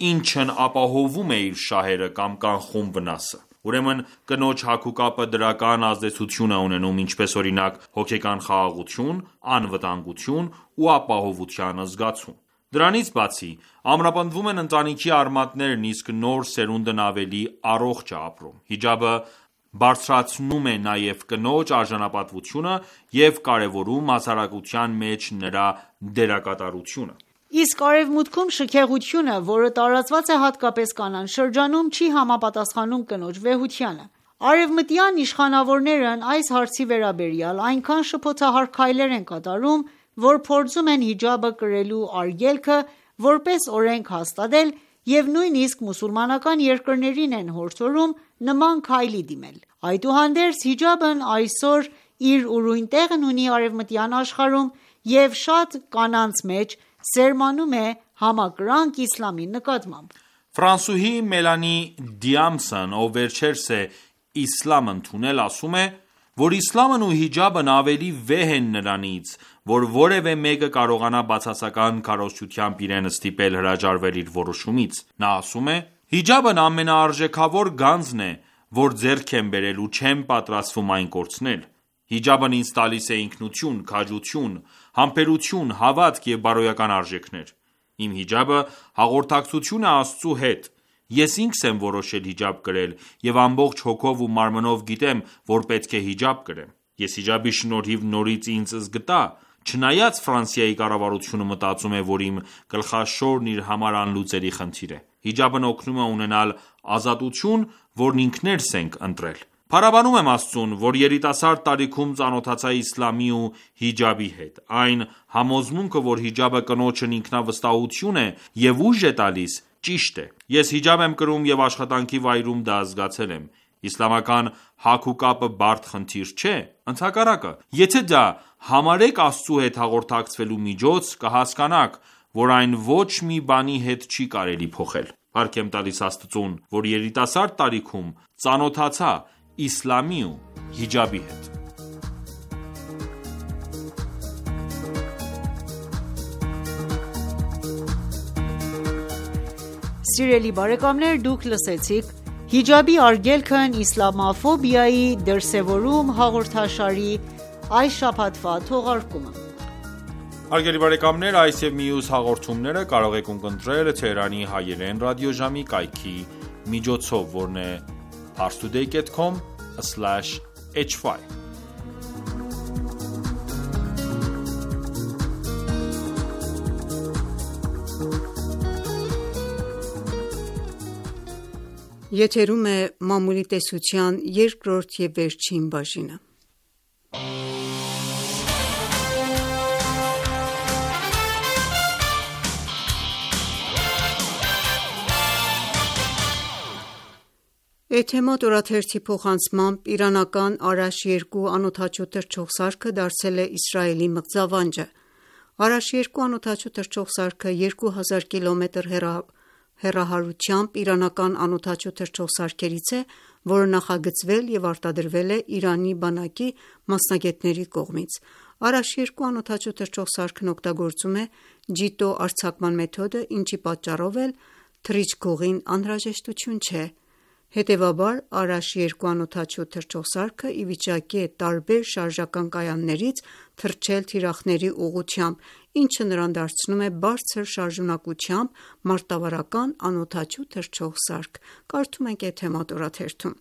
S1: ինչն ապահովում է իր շահերը կամ կանխում վնասը: Ուրեմն կնոջ հագուկապը դրական ազդեցություն է ունենում ինչպես օրինակ հոգեկան խաղաղություն, անվտանգություն ու ապահովության զգացում: Դրանից բացի ամրապնդվում են ընտանիքի արմատներն իսկ նոր սերունդն ավելի առողջ է ապրում: Հիջաբը բարձրացնում է նաև կնոջ արժանապատվությունը և կարևորում հասարակության մեջ նրա դերակատարությունը:
S6: Իսկ Արևմուտքում շքեղությունը, որը տարածված է հատկապես կանանց շրջանում, չի համապատասխանում կնոջ վեհությանը: Արևմտյան իշխանավորներն այս հարցի վերաբերյալ այնքան շփոթահար քայլեր են կատարում, որ փորձում են հիջաբը կրելու արգելքը որպես օրենք հաստատել և նույնիսկ մուսուլմանական երկրներին են հորդորում նման քայլի դիմել: Այդուհանդերձ, հիջաբն այսօր իր ուրույն տեղն ունի արևմտյան աշխարհում և շատ կանանց մեջ սերմանում է համակրանք իսլամի նկատմամբ:
S1: Ֆրանսուհի Մելանի Դիամսն, ով վերջերս է իսլամ ընդունել, ասում է, որ իսլամն ու հիջաբն ավելի վեհ են նրանից, որ որևէ մեկը կարողանա բացասական քարոզչությամբ իրեն ստիպել հրաժարվել իր որոշումից: Նա ասում է. «Հիջաբն ամենաարժեքավոր գանձն է, որ ձեռք եմ բերել ու չեմ պատրաստվում այն կորցնել: Հիջաբն ինձ տալիս է ինքնություն, քաջություն, համբերություն, հավատք և բարոյական արժեքներ: Իմ հիջաբը հաղորդակցություն է Աստծու հետ: Ես ինքս եմ որոշել հիջաբ կրել և ամբողջ հոգով ու մարմնով գիտեմ, որ պետք է հիջաբ կրեմ: Ես հիջաբի շնորհիվ նորից ինձ զգտա, չնայած Ֆրանսիայի կառավարությունը մտածում է, որ իմ գլխաշորն իր համար անլուծելի խնդիր է: Հիջաբն օգնում է ունենալ ազատություն, որն ինքներս ենք ընտրել: Փառաբանում եմ Աստծուն, որ երիտասարդ տարիքում ծանոթացա իսլամի ու հիջաբի հետ: Այն համոզմունքը, որ հիջաբը կնոջն ինքնավստահություն է և ուժ է տալիս, ճիշտ է: Ես հիջաբ եմ կրում և աշխատանքի վայրում դա զգացել եմ: Իսլամական հագուկապը բարդ խնդիր չէ: Ընդհակառակը, եթե դա համարեք Աստծու հետ հաղորդակցվելու միջոց, կհասկանաք, որ այն ոչ մի բանի հետ չի կարելի փոխել: Փառք եմ տալիս Աստծուն, որ երիտասարդ տարիքում ծանոթացա իսլամի ու հիջաբի հետ»:
S6: Սիրելի բարեկամներ դուք լսեցիք «Հիջաբի արգելքն իսլամաֆոբիայի դրսևորում» հաղորդաշարի այս շաբաթվա թողարկումը:
S1: Հարգելի բարեկամներ այս և մյուս հաղորդումները կարող եք ունկնդրել Թեհրանի հայերեն ռադիոժամի կայքի միջոցով, որն է parstoday dot com slash h y:
S2: Եթերում է մամուլի տեսության երկրորդ և վերջին բաժինը: Էթեմոդ օրաթերթի փոխանցմամբ իրանական Արաշ երկու անօդաչու թռչող սարքը դարձել է Իսրայելի մղձավանջը: Արաշ երկու անօդաչու թռչող սարքը երկու հազար կիլոմետր հեռահարությամբ իրանական անօդաչու թռչող սարքերից է, որը նախագծվել և արտադրվել է Իրանի բանակի մասնագետների կողմից: Արաշ երկու անօդաչու թռչող սարքն օգտագործում է ջիտո արձակման մեթոդը, ինչի պատճառով էլ թռիչքուղին անհրաժեշտություն չէ: Հետևաբար Արաշ երկու անօդաչու թռչող սարքը ի վիճակի է տարբեր շարժական կայաններից թռչել թիրախների ուղղությամբ, ինչը նրան դարձնում է բարձր շարժունակությամբ մարտավարական անօդաչու թռչող սարք: Կարդում ենք Էթեմոդ օրաթերթում: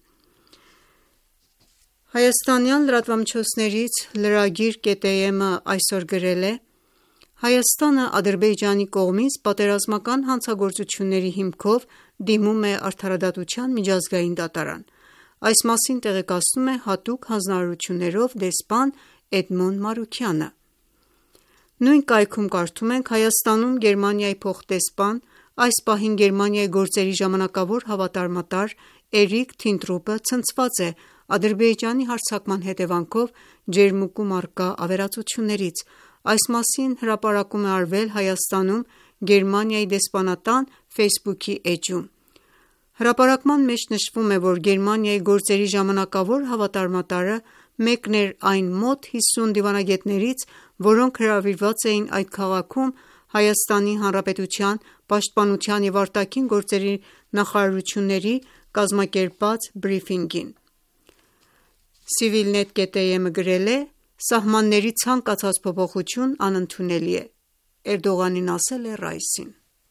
S2: Հայաստանյան լրատվամիջոցներից Lragir.am-ը այսօր գրել է. «Հայաստանը Ադրբեջանի կողմից պատերազմական հանցագործությունների հիմքով դիմում է Արդարադատության միջազգային դատարան»: Այս մասին տեղեկացնում է Հատուկ հանձնարարություններով դեսպան Էդմոն Մանուկյանը: Նույն կայքում կարդում ենք. «Հայաստանում Գերմանիայի փոխդեսպան, այս պահին Գերմանիայի գործերի ժամանակավոր հավատարմատար Էրիկ Թինտրուպը ցնցված է Ադրբեջանի հարձակման հետևանքով Ջերմուկում առկա ավերածություններից: Այս մասին հրապարակում է արվել Հայաստանում Գերմանիայի դեսպանատան ֆեյսբուքի էջում: Հրապարակման մեջ նշվում է, որ Գերմանիայի գործերի ժամանակավոր հավատարմատարը մեկն էր այն մոտ հիսուն դիվանագետներից, որոնք հրավիրված էին այդ քաղաքում Հայաստանի Հանրապետության պաշտպանության և արտաքին գործերի նախարարությունների կազմակերպած բրիֆինգին։ Civilnet.am-ը գրել է. «Սահմանների ցանկացած փոփոխություն անընդունելի է»։ Էրդողանին ասել է Ռայսին։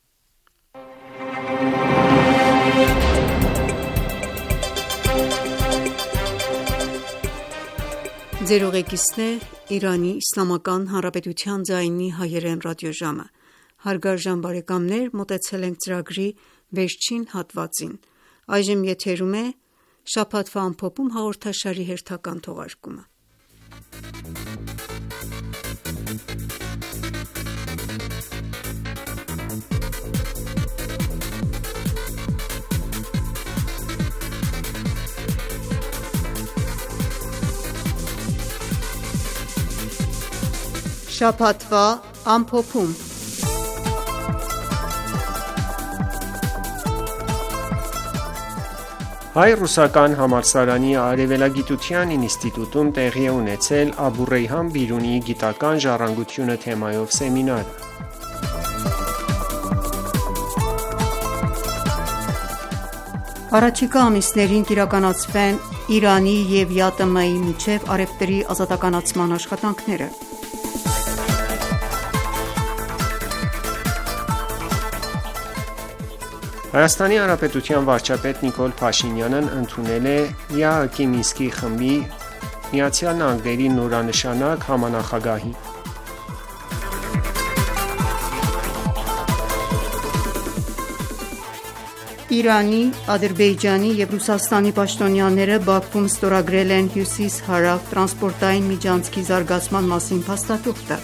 S2: վերջին հատվածին։ Այժմ եթերում է «Շաբաթվա ամփոփում» հաղորդաշարի հերթական թողարկումը։ Շաբաթվա ամփոփում։
S7: Հայ-ռուսական համալսարանի Արևելագիտության ինստիտուտում տեղի է ունեցել Աբու Ռեյհան Բիրունիի գիտական ժառանգությունը թեմայով սեմինարը։
S2: Առաջիկա ամիսներին կիրականացվեն Իրանի և ԵԱՏՄ-ի միջև առևտրի ազատականացման աշխատանքները։
S7: Հայաստանի Հանրապետության վարչապետ Նիկոլ Փաշինյանն ընդունել է ԵԱՀԿ Մինսկի խմբի ԱՄՆ-ի նորանշանակ համանախագահին։
S2: Իրանի, Ադրբեջանի և Ռուսաստանի պաշտոնյաները Բաքվում ստորագրել են հյուսիս-հարավ տրանսպորտային միջանցքի զարգացման մասին փաստաթուղթը։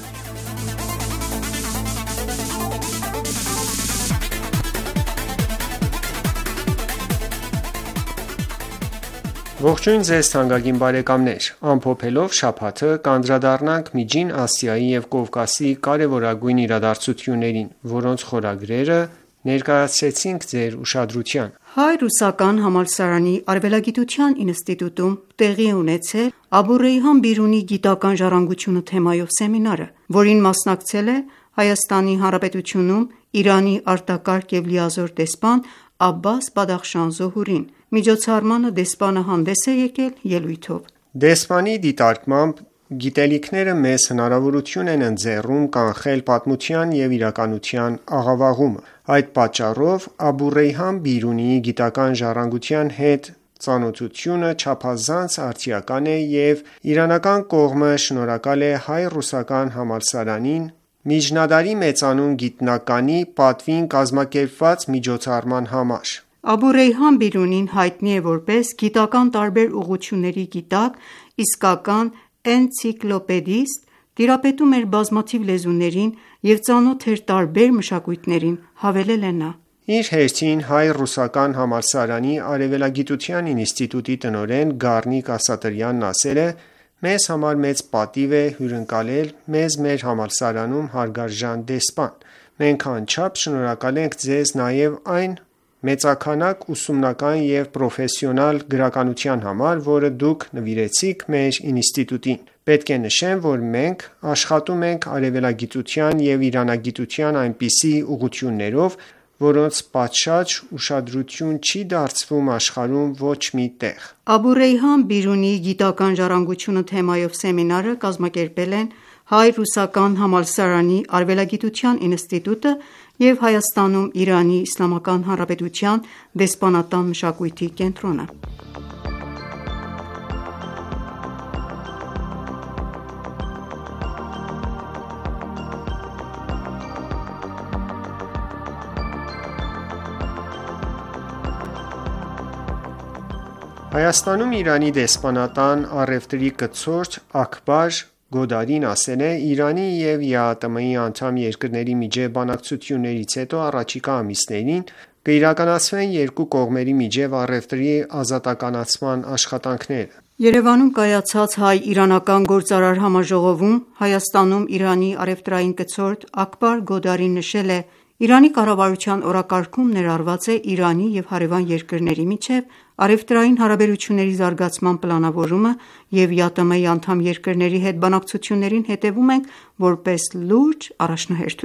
S7: Ողջույն ձեզ թանկագին բարեկամներ: Ամփոփելով շաբաթը կանդրադառնանք Միջին Ասիայի և Կովկասի կարևորագույն իրադարձություններին, որոնց խորագրերը ներկայացրեցինք ձեր ուշադրությանը։
S2: Հայ-ռուսական համալսարանի Արևելագիտության ինստիտուտում տեղի է ունեցել Աբու Ռեյհան Բիրունիի գիտական ժառանգությունը թեմայով սեմինարը, որին մասնակցել է Հայաստանի Հանրապետությունում Իրանի արտակարգ և լիազոր դեսպան Աբբաս Բադախշան Զոհուրին։ Միջոցառմանը դեսպանը հանդես է եկել ելույթով։
S7: Դեսպանի դիտարկմամբ գիտելիքները մեզ հնարավորություն են ընձեռում կանխել պատմության և իրականության աղավաղումը։ Այդ պատճառով Աբու Ռեյհան Բիրունիի գիտական ժառանգության հետ ծանոթությունը չափազանց արդիական է և իրանական կողմը շնորհակալ է հայ-ռուսական համալսարանին միջնադարի մեծանուն գիտնականի պատվին կազմակերպված միջոցառման համար։
S2: Աբու Ռեյհան Բիրունին հայտնի է որպես գիտական տարբեր ուղղությունների գիտակ, իսկական էնցիկլոպեդիստ, տիրապետում էր բազմաթիվ լեզուներին և ծանոթ էր տարբեր մշակույթներին, հավելել է նա։
S7: Իր հերթին հայ-ռուսական համալսարանի Արևելագիտության ինստիտուտի տնօրեն Գառնիկ Ասատրյանն ասել է. «Մեզ համար մեծ պատիվ է հյուրընկալել մեզ մեր համալսարանում հարգարժան դեսպան։ Մենք անչափ շնորհակալ ենք ձեզ նաև այն մեծաքանակ ուսումնական և պրոֆեսիոնալ գրականության համար, որը դուք նվիրեցիք մեր ինստիտուտին։ Պետք է նշեմ, որ մենք աշխատում ենք արևելագիտության և իրանագիտության այնպիսի ուղղություններով, որոնց պատշաճ ուշադրություն չի դարձվում աշխարհում ոչ մի տեղ»։
S2: Աբու Ռեյհան Բիրունիի գիտական ժառանգությունը թեմայով սեմինարը կազմակերպել են Հայ-ռուսական համալսարանի Արևելագիտության ինստիտուտը և Հայաստանում Իրանի Իսլամական Հանրապետության դեսպանատան մշակույթի կենտրոնը։
S7: Հայաստանում Իրանի դեսպանատան առևտրի կցորդ Աքբար Գոդարին ասել է. «Իրանի և ԵԱՏՄ-ի անդամ երկրների միջև բանակցություններից հետո առաջիկա ամիսներին կիրականացվեն երկու կողմերի միջև առևտրի ազատականացման աշխատանքները»։
S2: Երևանում կայացած հայ-իրանական գործարար համաժողովում Հայաստանում Իրանի առևտրային կցորդ Աքբար Գոդարին նշել է. «Իրանի կառավարության օրակարգում ներառված է Իրանի և հարևան երկրների միջև առևտրային հարաբերությունների զարգացման պլանավորումը և ԵԱՏՄ-ի անդամ երկրների հետ բանակցություններին հետևում ենք որպես լուրջ առաջնահերթություն»։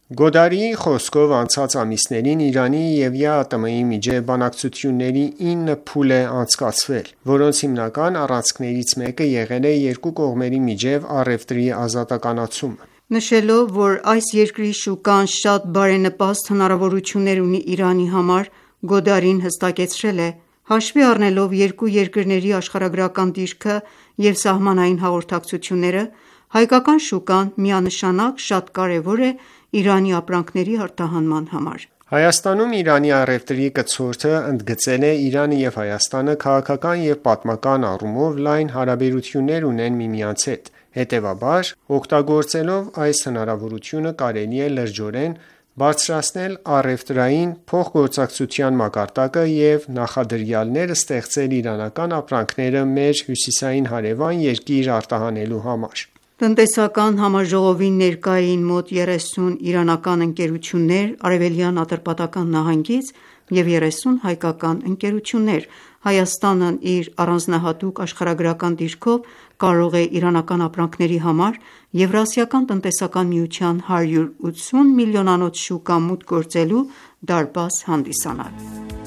S7: Գոդարիի խոսքով անցած ամիսներին Իրանի և ԵԱՏՄ-ի միջև բանակցությունների ինը փուլ է անցկացվել, որոնց հիմնական առանցքներից մեկը եղել է երկու կողմերի միջև առևտրի ազատականացումը։
S2: Նշելով, որ այս երկրի շուկան շատ բարենպաստ հնարավորություններ ունի Իրանի համար, Գոդարին հստակեցրել է. «Հաշվի առնելով երկու երկրների աշխարհագրական դիրքը և սահմանային հաղորդակցությունները, հայկական շուկան միանշանակ շատ կարևոր է Իրանի ապրանքների արտահանման համար»։
S7: Հայաստանում Իրանի առևտրի կցորդը ընդգծել է Իրանը և Հայաստանը քաղաքական և պատմական առումով լայն հարաբերություններ ունեն միմյանց հետ, հետևաբար, օգտագործելով այս հնարավորությունը կարելի է լրջորեն բարձրացնել առևտրային փոխգործակցության մակարդակը և նախադրյալներ ստեղծել իրանական ապրանքները մեր հյուսիսային հարևան երկիր արտահանելու համար։
S2: Տնտեսական համաժողովին ներկա էին մոտ երեսուն իրանական ընկերություններ Արևելյան Ատրպատական նահանգից և երեսուն հայկական ընկերություններ։ Հայաստանն իր առանձնահատուկ աշխարհագրական դիրքով կարող է իրանական ապրանքների համար Եվրասիական տնտեսական միության հարյուր ութսուն միլիոնանոց շուկա մուտք գործելու դարպաս հանդիսանալ։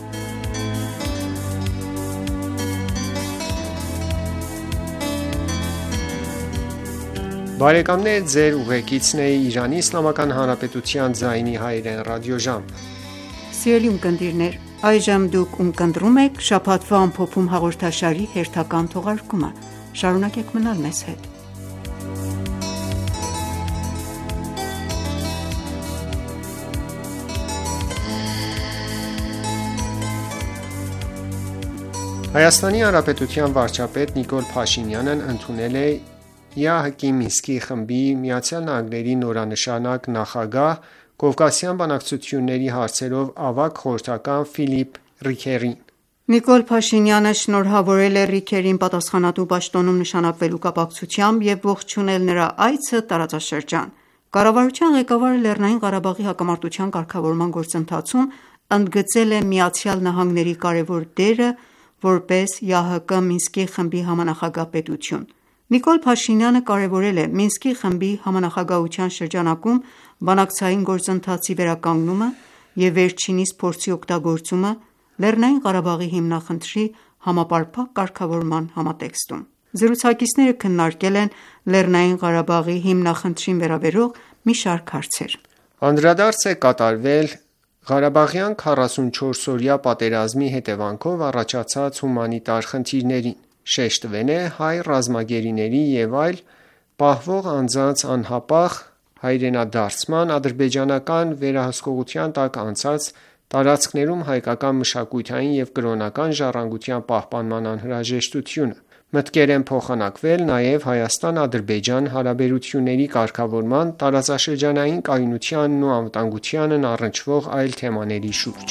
S7: Բարեկամներ, ձեր ուղեկիցն է Իրանի Իսլամական Հանրապետության ձայնի հայրեն ռադիոժամը։
S2: Սիրելի ունկնդիրներ, այժմ դուք ունկնդրում եք շաբաթվա ամփոփում հաղորդաշարի հերթական թողարկումը։ Շարունակեք մնալ մեզ հետ։
S7: Հայաստանի Հանրապետության վարչապետ Նիկոլ Փաշինյանն ընդունել է ԵԱՀԿ-ի Մինսկի խմբի ԱՄՆ-ի նորանշանակ նախագահ, Կովկասյան բանակցությունների հարցերով ավագ խորհրդական Ֆիլիպ Ռիքերին։
S2: Նիկոլ Փաշինյանը շնորհավորել է Ռիքերին պատասխանատու պաշտոնում նշանակվելու կապակցությամբ և ողջունել նրա այցը տարածաշրջան։ Կառավարության ղեկավարը Լեռնային Ղարաբաղի հակամարտության կարգավորման գործընթացում ընդգծել է ԱՄՆ-ի կարևոր դերը որպես ԵԱՀԿ Մինսկի խմբի համանախագահ պետություն։ Նիկոլ Փաշինյանը կարևորել է Մինսկի խմբի համանախագահության շրջանակում բանակցային գործընթացի վերականգնումը և վերջինիս փորձի օգտագործումը Լեռնային Ղարաբաղի հիմնախնդրի համապարփակ կարգավորման համատեքստում։ Զրուցակիցները քննարկել են Լեռնային Ղարաբաղի հիմնախնդրին վերաբերող մի շարք հարցեր։
S7: Անդրադարձ է կատարվել Ղարաբաղյան քառասունչորսօրյա պատերազմի հետևանքով առաջացած հումանիտար խնդիրներին, շեշտվել է հայ ռազմագերիների և այլ պահվող անձանց անհապաղ հայրենադարձման, ադրբեջանական վերահսկողության տակ անցած տարածքներում հայկական մշակութային և կրոնական ժառանգության պահպանման անհրաժեշտությունը։ Մտքեր են փոխանակվել նաև Հայաստան-Ադրբեջան հարաբերությունների կարգավորման, տարածաշրջանային կայունությանն ու անվտանգությանն առնչվող այլ թեմաների շուրջ։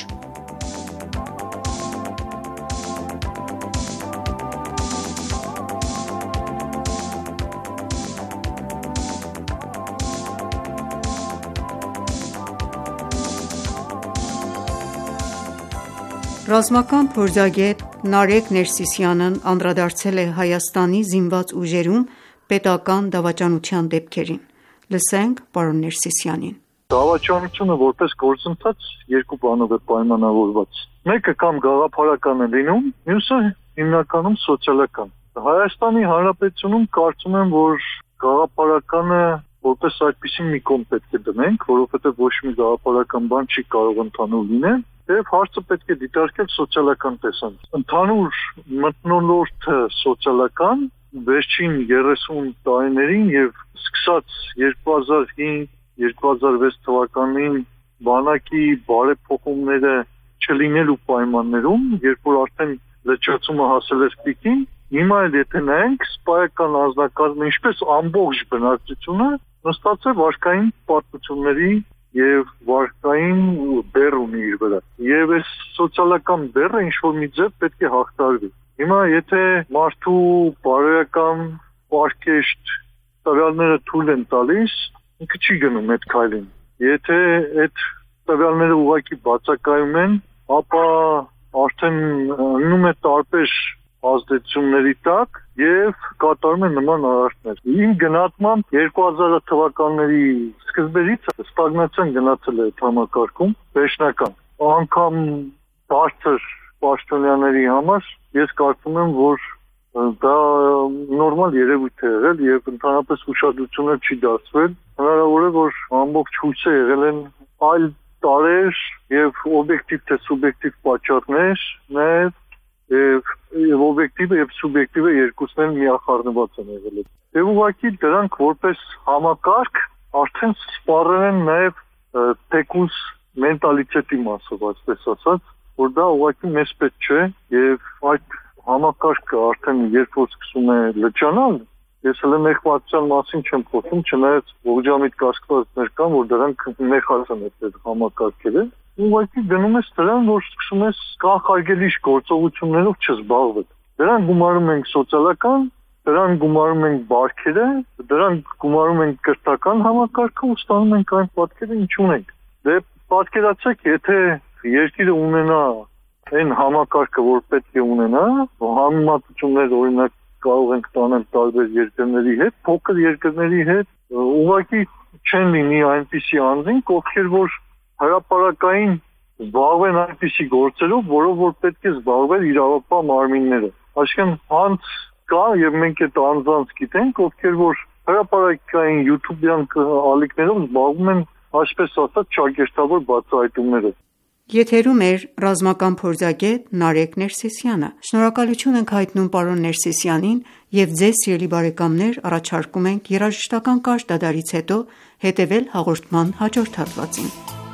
S2: Ռազմական փորձագետ Նարեկ Ներսիսյանն անդրադարձել է Հայաստանի զինված ուժերում պետական դավաճանության դեպքերին։ Լսենք պարոն Ներսիսյանին։
S8: Դավաճանությունը որպես գործընթաց երկու բանով է պայմանավորված։ Մեկը կամ գաղափարական է լինում, մյուսը հիմնականում սոցիալական։ Հայաստանի Հանրապետությունում կարծում եմ, որ գաղափարականը որպես այդպիսին մի կողմ պետք է դնենք, որովհետև ոչ մի գաղափարական բան չի կարող ընդհանուր լինել։ Եվ հարցը պետք է դիտարկել սոցիալական տեսանկյունից։ Ընդհանուր մթնոլորտը սոցիալական վերջին երեսուն տարիներին եւ սկսած երկու հազար հինգ երկու հազար վեց թվականին բանակի բարեփոխումները չլինելու պայմաններում, երբ որ արդեն լճացումը հասել էր պիկին, հիմա էլ եթե նայենք սպայական անձնակազմը ինչպես ամբողջ բնակչությունը նստած է վարկային պատմությունների եւ վարկային բեռ ունի իր վրա։ Եվ այս սոցիալական բեռը ինչ-որ մի ձև պետք է հաղթարվի։ Հիմա եթե մարդու բարոյական պարկեշտ տվյալները թույլ են տալիս, ինքը չի գնում այդ քայլին։ Եթե այդ տվյալները ուղղակի բացակայում են, ապա արդեն ըննում է տարբեր ազդեցությունների տակ եւ կատարում են նման արարքներ։ Իմ գնահատմամբ երկու հազար թվականների սկզբերից ստագնացիան գնացել է այդ համակարգում վերջնական։ Անկամ բարձր պաշտոնյաների համար ես կարծում եմ, որ դա նորմալ երևույթ է եղել եւ ընդհանրապես ուշադրությունը չի դարձվել։ Հնարավոր է, որ ամբողջ հույսը եղել են այլ տարեր եւ օբյեկտիվ թե սուբյեկտիվ պատճառներ, նաեւ եւ եւ օբյեկտիվը եւ սուբյեկտիվը երկուսն էլ միախառնված են եղել։ Եվ ուղղակի դրանք որպես համակարգ արդեն սպառել են նաեւ թեկուզ մենտալիտետի մասով, այսպես ասած, որ դա ուղղակի մեզ պետք չէ եւ այդ համակարգը արդեն երբ որ սկսում է լճանալ, ես հենց մեղվածության մասին չեմ խոսում, չնայած ողջամիտ կասկածներ կան, որ դրանք մեխած են այդ համակարգերը, ուղղակի գնում ես դրան, որ սկսում ես կանխարգելիչ գործողություններով չզբաղվել։ Դրան գումարում ենք սոցիալական, դրան գումարում ենք բարքերը, դրան գումարում ենք կրթական համակարգը ու ստանում ենք այն պատկերը, ինչ ունենք։ Դե պատկերացեք, եթե երկիրը ունենա այն համակարգը, որ պետք է ունենա, համեմատություններ օրինակ կարող ենք տանել տարբեր երկրների հետ, փոքր երկրների հետ, ուղղակի չեն լինի այնպիսի անձինք, ովքեր որ հրապարակային զբաղվեն այնպիսի գործերով, որով որ պետք է զբաղվել իրավապահ մարմինները։ Այսինքն անձ կա եւ մենք այդ անձանց գիտենք, ովքեր որ հրապարակային YouTube-յան ալիքներով զբաղվում են, այսպես ասած, ճակերտավոր բացահայտումներով։
S2: Եթերում էր ռազմական փորձագետ Նարեկ Ներսիսյանը։ Շնորհակալություն ենք հայտնում պարոն Ներսիսյանին եւ ձեզ սիրելի բարեկամներ առաջարկում ենք երաժշտական կարճ դադարից հետո հետեւել հաղորդման հաջորդ հատվածին։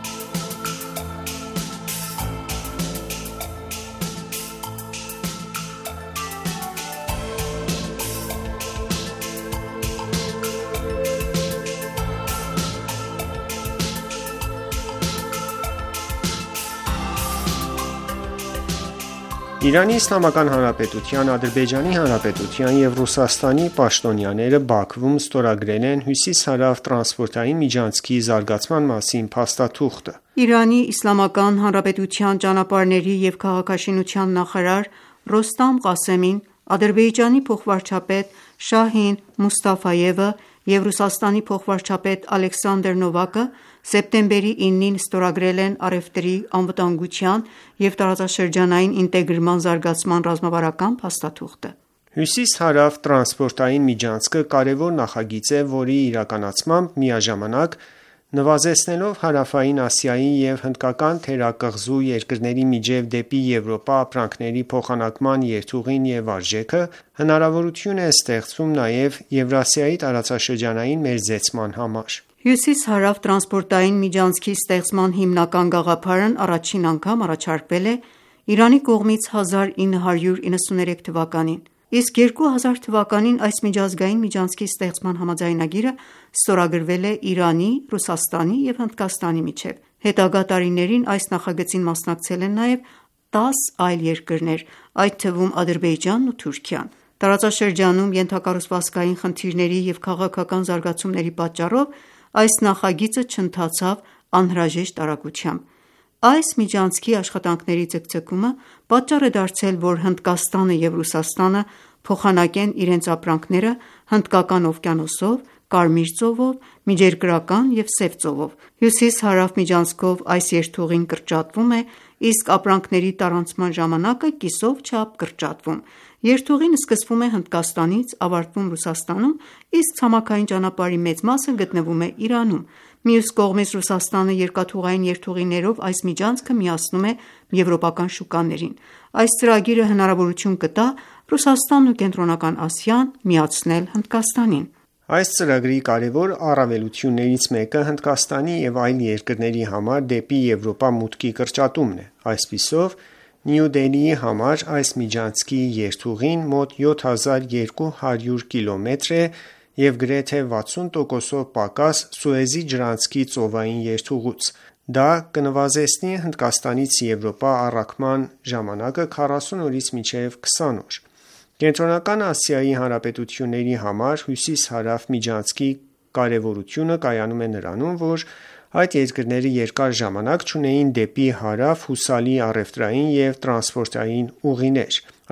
S7: Իրանի Իսլամական Հանրապետության, Ադրբեջանի Հանրապետության և Ռուսաստանի պաշտոնյաները Բաքվում ստորագրել են հյուսիս-հարավ տրանսպորտային միջանցքի զարգացման մասին փաստաթուղթը։
S2: Իրանի Իսլամական Հանրապետության ճանապարհների և քաղաքաշինության նախարար Ռոստամ Ղասեմին, Ադրբեջանի փոխվարչապետ Շահին Մուսթաֆայևը և Ռուսաստանի փոխվարչապետ Ալեքսանդր Նովակը սեպտեմբերի իննին ստորագրել են առևտրի, անվտանգության և տարածաշրջանային ինտեգրման զարգացման ռազմավարական փաստաթուղթը։
S7: Հյուսիս-հարավ տրանսպորտային միջանցքը կարևոր նախագիծ է, որի իրականացմամբ միաժամանակ նվազեցնելով Հարավային Ասիայի և Հնդկական թերակղզու երկրների միջև դեպի Եվրոպա ապրանքների փոխանակման երթուղին և արժեքը, հնարավորություն է ստեղծվում նաև Եվրասիայի տարածաշրջանային մերձեցման համար։
S2: Հյուսիս-հարավ տրանսպորտային միջանցքի ստեղծման հիմնական գաղափարն առաջին անգամ առաջարկվել է Իրանի կողմից հազար ինը հարյուր իննսուներեք թվականին, իսկ երկու հազար թվականին այս միջազգային միջանցքի ստեղծման համաձայնագիրը ստորագրվել է Իրանի, Ռուսաստանի և Հնդկաստանի միջև։ Հետագա տարիներին այս նախագծին մասնակցել են նաև տաս այլ երկրներ, այդ թվում Ադրբեջանն ու Թուրքիան։ Տարածաշրջանում ենթակառուցվածքային խնդիրների և քաղաքական զարգացումների պատճառով այս նախագիծը չընթացավ անհրաժեշտ արագությամբ։ Այս միջանցքի աշխատանքների ձգձգումը պատճառ է դարձել, որ Հնդկաստանը և Ռուսաստանը փոխանակեն իրենց ապրանքները Հնդկական օվկիանոսով, Կարմիր ծովով, Միջերկրական և Սև ծովով։ Հյուսիս-հարավ միջանցքով այս երթուղին կրճատվում է, իսկ ապրանքների տարանցման ժամանակը կիսով չափ կրճատվում։ Երթուղին սկսվում է Հնդկաստանից, ավարտվում Ռուսաստանում, իսկ ցամաքային ճանապարհի մեծ մասը գտնվում է Իրանում։ Մյուս կողմից Ռուսաստանը երկաթուղային երթուղիներով այս միջանցքը միացնում է եվրոպական շուկաներին։ Այս ծրագիրը հնարավորություն կտա Ռուսաստանն ու Կենտրոնական Ասիան միացնել Հնդկաստանին։
S7: Այս ծրագրի կարևոր առավելություններից մեկը Հնդկաստանի և այլ երկրների համար դեպի Եվրոպա մուտքի կրճատումն է։ Այսպիսով, Նյու Դելիի համար այս միջանցքի երթուղին մոտ յոթ հազար երկու հարյուր կիլոմետր է և գրեթե վաթսուն տոկոսով պակաս Սուեզի ջրանցքի ծովային երթուղուց։ Դա կնվազեցնի Հնդկաստանից Եվրոպա առաքման ժամանակը քառասուն օրից մինչև քսան օր։ Կենտրոնական Ասիայի հանրապետությունների համար հյուսիս-հարավ միջանցքի կարևորությունը կայանում է նրանում, որ այդ երկրները երկար ժամանակ չունեին դեպի հարավ հուսալի առևտրային և տրանսպորտային ուղիներ։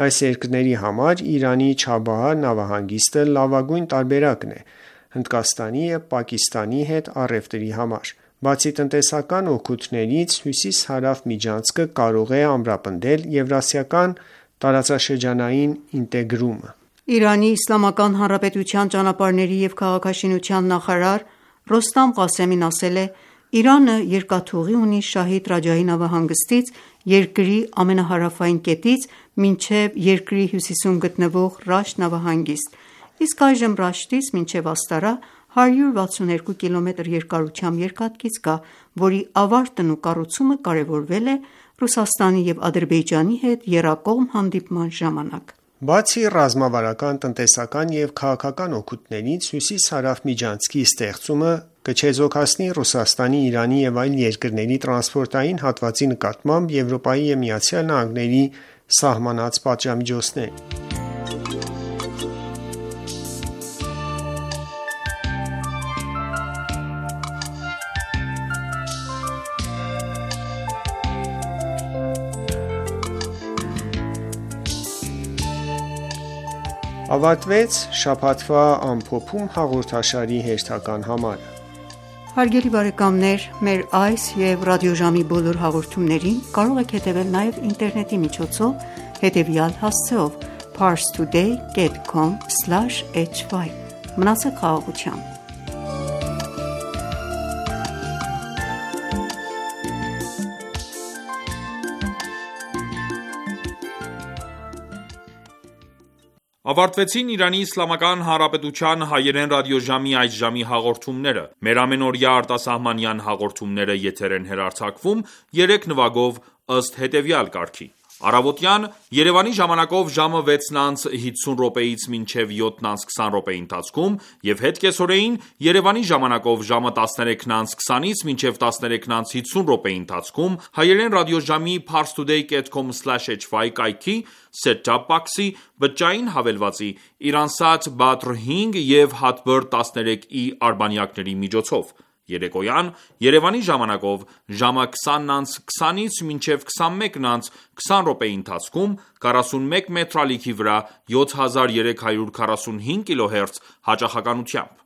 S7: Այս երկրների համար Իրանի Չաբահար նավահանգիստը լավագույն տարբերակն է Հնդկաստանի և Պակիստանի հետ առևտրի համար։ Բացի տնտեսական օգուտներից, հյուսիս-հարավ միջանցքը կարող է ամրապնդել Եվրասիական տարածաշրջանային ինտեգրումը։
S2: Իրանի Իսլամական Հանրապետության ճանապարհների և քաղաքաշինության նախարար Ռոստամ Ղասեմին ասել է. «Իրանը երկաթուղի ունի Շահիդ Ռաջայի նավահանգստից երկրի ամենահարավային կետից մինչև երկրի հյուսիսում գտնվող Ռաշտ նավահանգիստ, իսկ այժմ Ռաշտից մինչև Աստարա հարյուր վաթսունհինգ կիլոմետր երկարությամբ երկաթգիծ կա, որի ավարտն ու կառուցումը կարևորվել է Ռուսաստանի և Ադրբեջանի հետ եռակողմ հանդիպման ժամանակ»։
S7: Բացի ռազմավարական, տնտեսական և քաղաքական օգուտներից, հյուսիս-հարավ միջանցքի ստեղծումը կչեզոքացնի Ռուսաստանի, Իրանի և այլ երկրների տրանսպորտային հատվածի նկատմամբ Եվրոպայի և ԱՄՆ-ի սահմանած պատժամիջոցները։ Ավարտվեց շաբաթվա ամփոփում հաղորդաշարի հերթական համարը։
S2: Հարգելի բարեկամներ, մեր այս և ռադիոժամի բոլոր հաղորդումներին կարող եք հետևել նաև ինտերնետի միջոցով հետևյալ հասցեով՝ parstoday dot com slash h y։ Մնացեք խաղաղությամբ։
S1: Ավարտվեցին Իրանի Իսլամական Հանրապետության հայերեն ռադիոժամի այս ժամի հաղորդումները։ Մեր ամենօրյա արտասահմանյան հաղորդումները եթեր են հեռարձակվում երեք նվագով ըստ հետևյալ կարգի. Առավոտյան Երևանի ժամանակով ժամը վեցն անց հիսուն րոպեից մինչև յոթն անց քսան րոպեի ընթացքում և հետ կեսօրեին Երևանի ժամանակով ժամը տասներեքն անց քսանից մինչև տասներեքն անց հիսուն րոպեի ընթացքում հայերեն ռադիոժամի parstoday dot com slash h y կայքի set-top box-ի բջջային հավելվածի Iransat Badr հինգ և Hotbird տասներեք i արբանյակների միջոցով։ Երեկոյան Երևանի ժամանակով ժամը քսանն անց քսանից մինչև քսանմեկն անց քսան րոպեի ընթացքում քառասունմեկ մետրալիքի վրա յոթ հազար երեք հարյուր քառասունհինգ կիլոհերց հաճախականությամբ։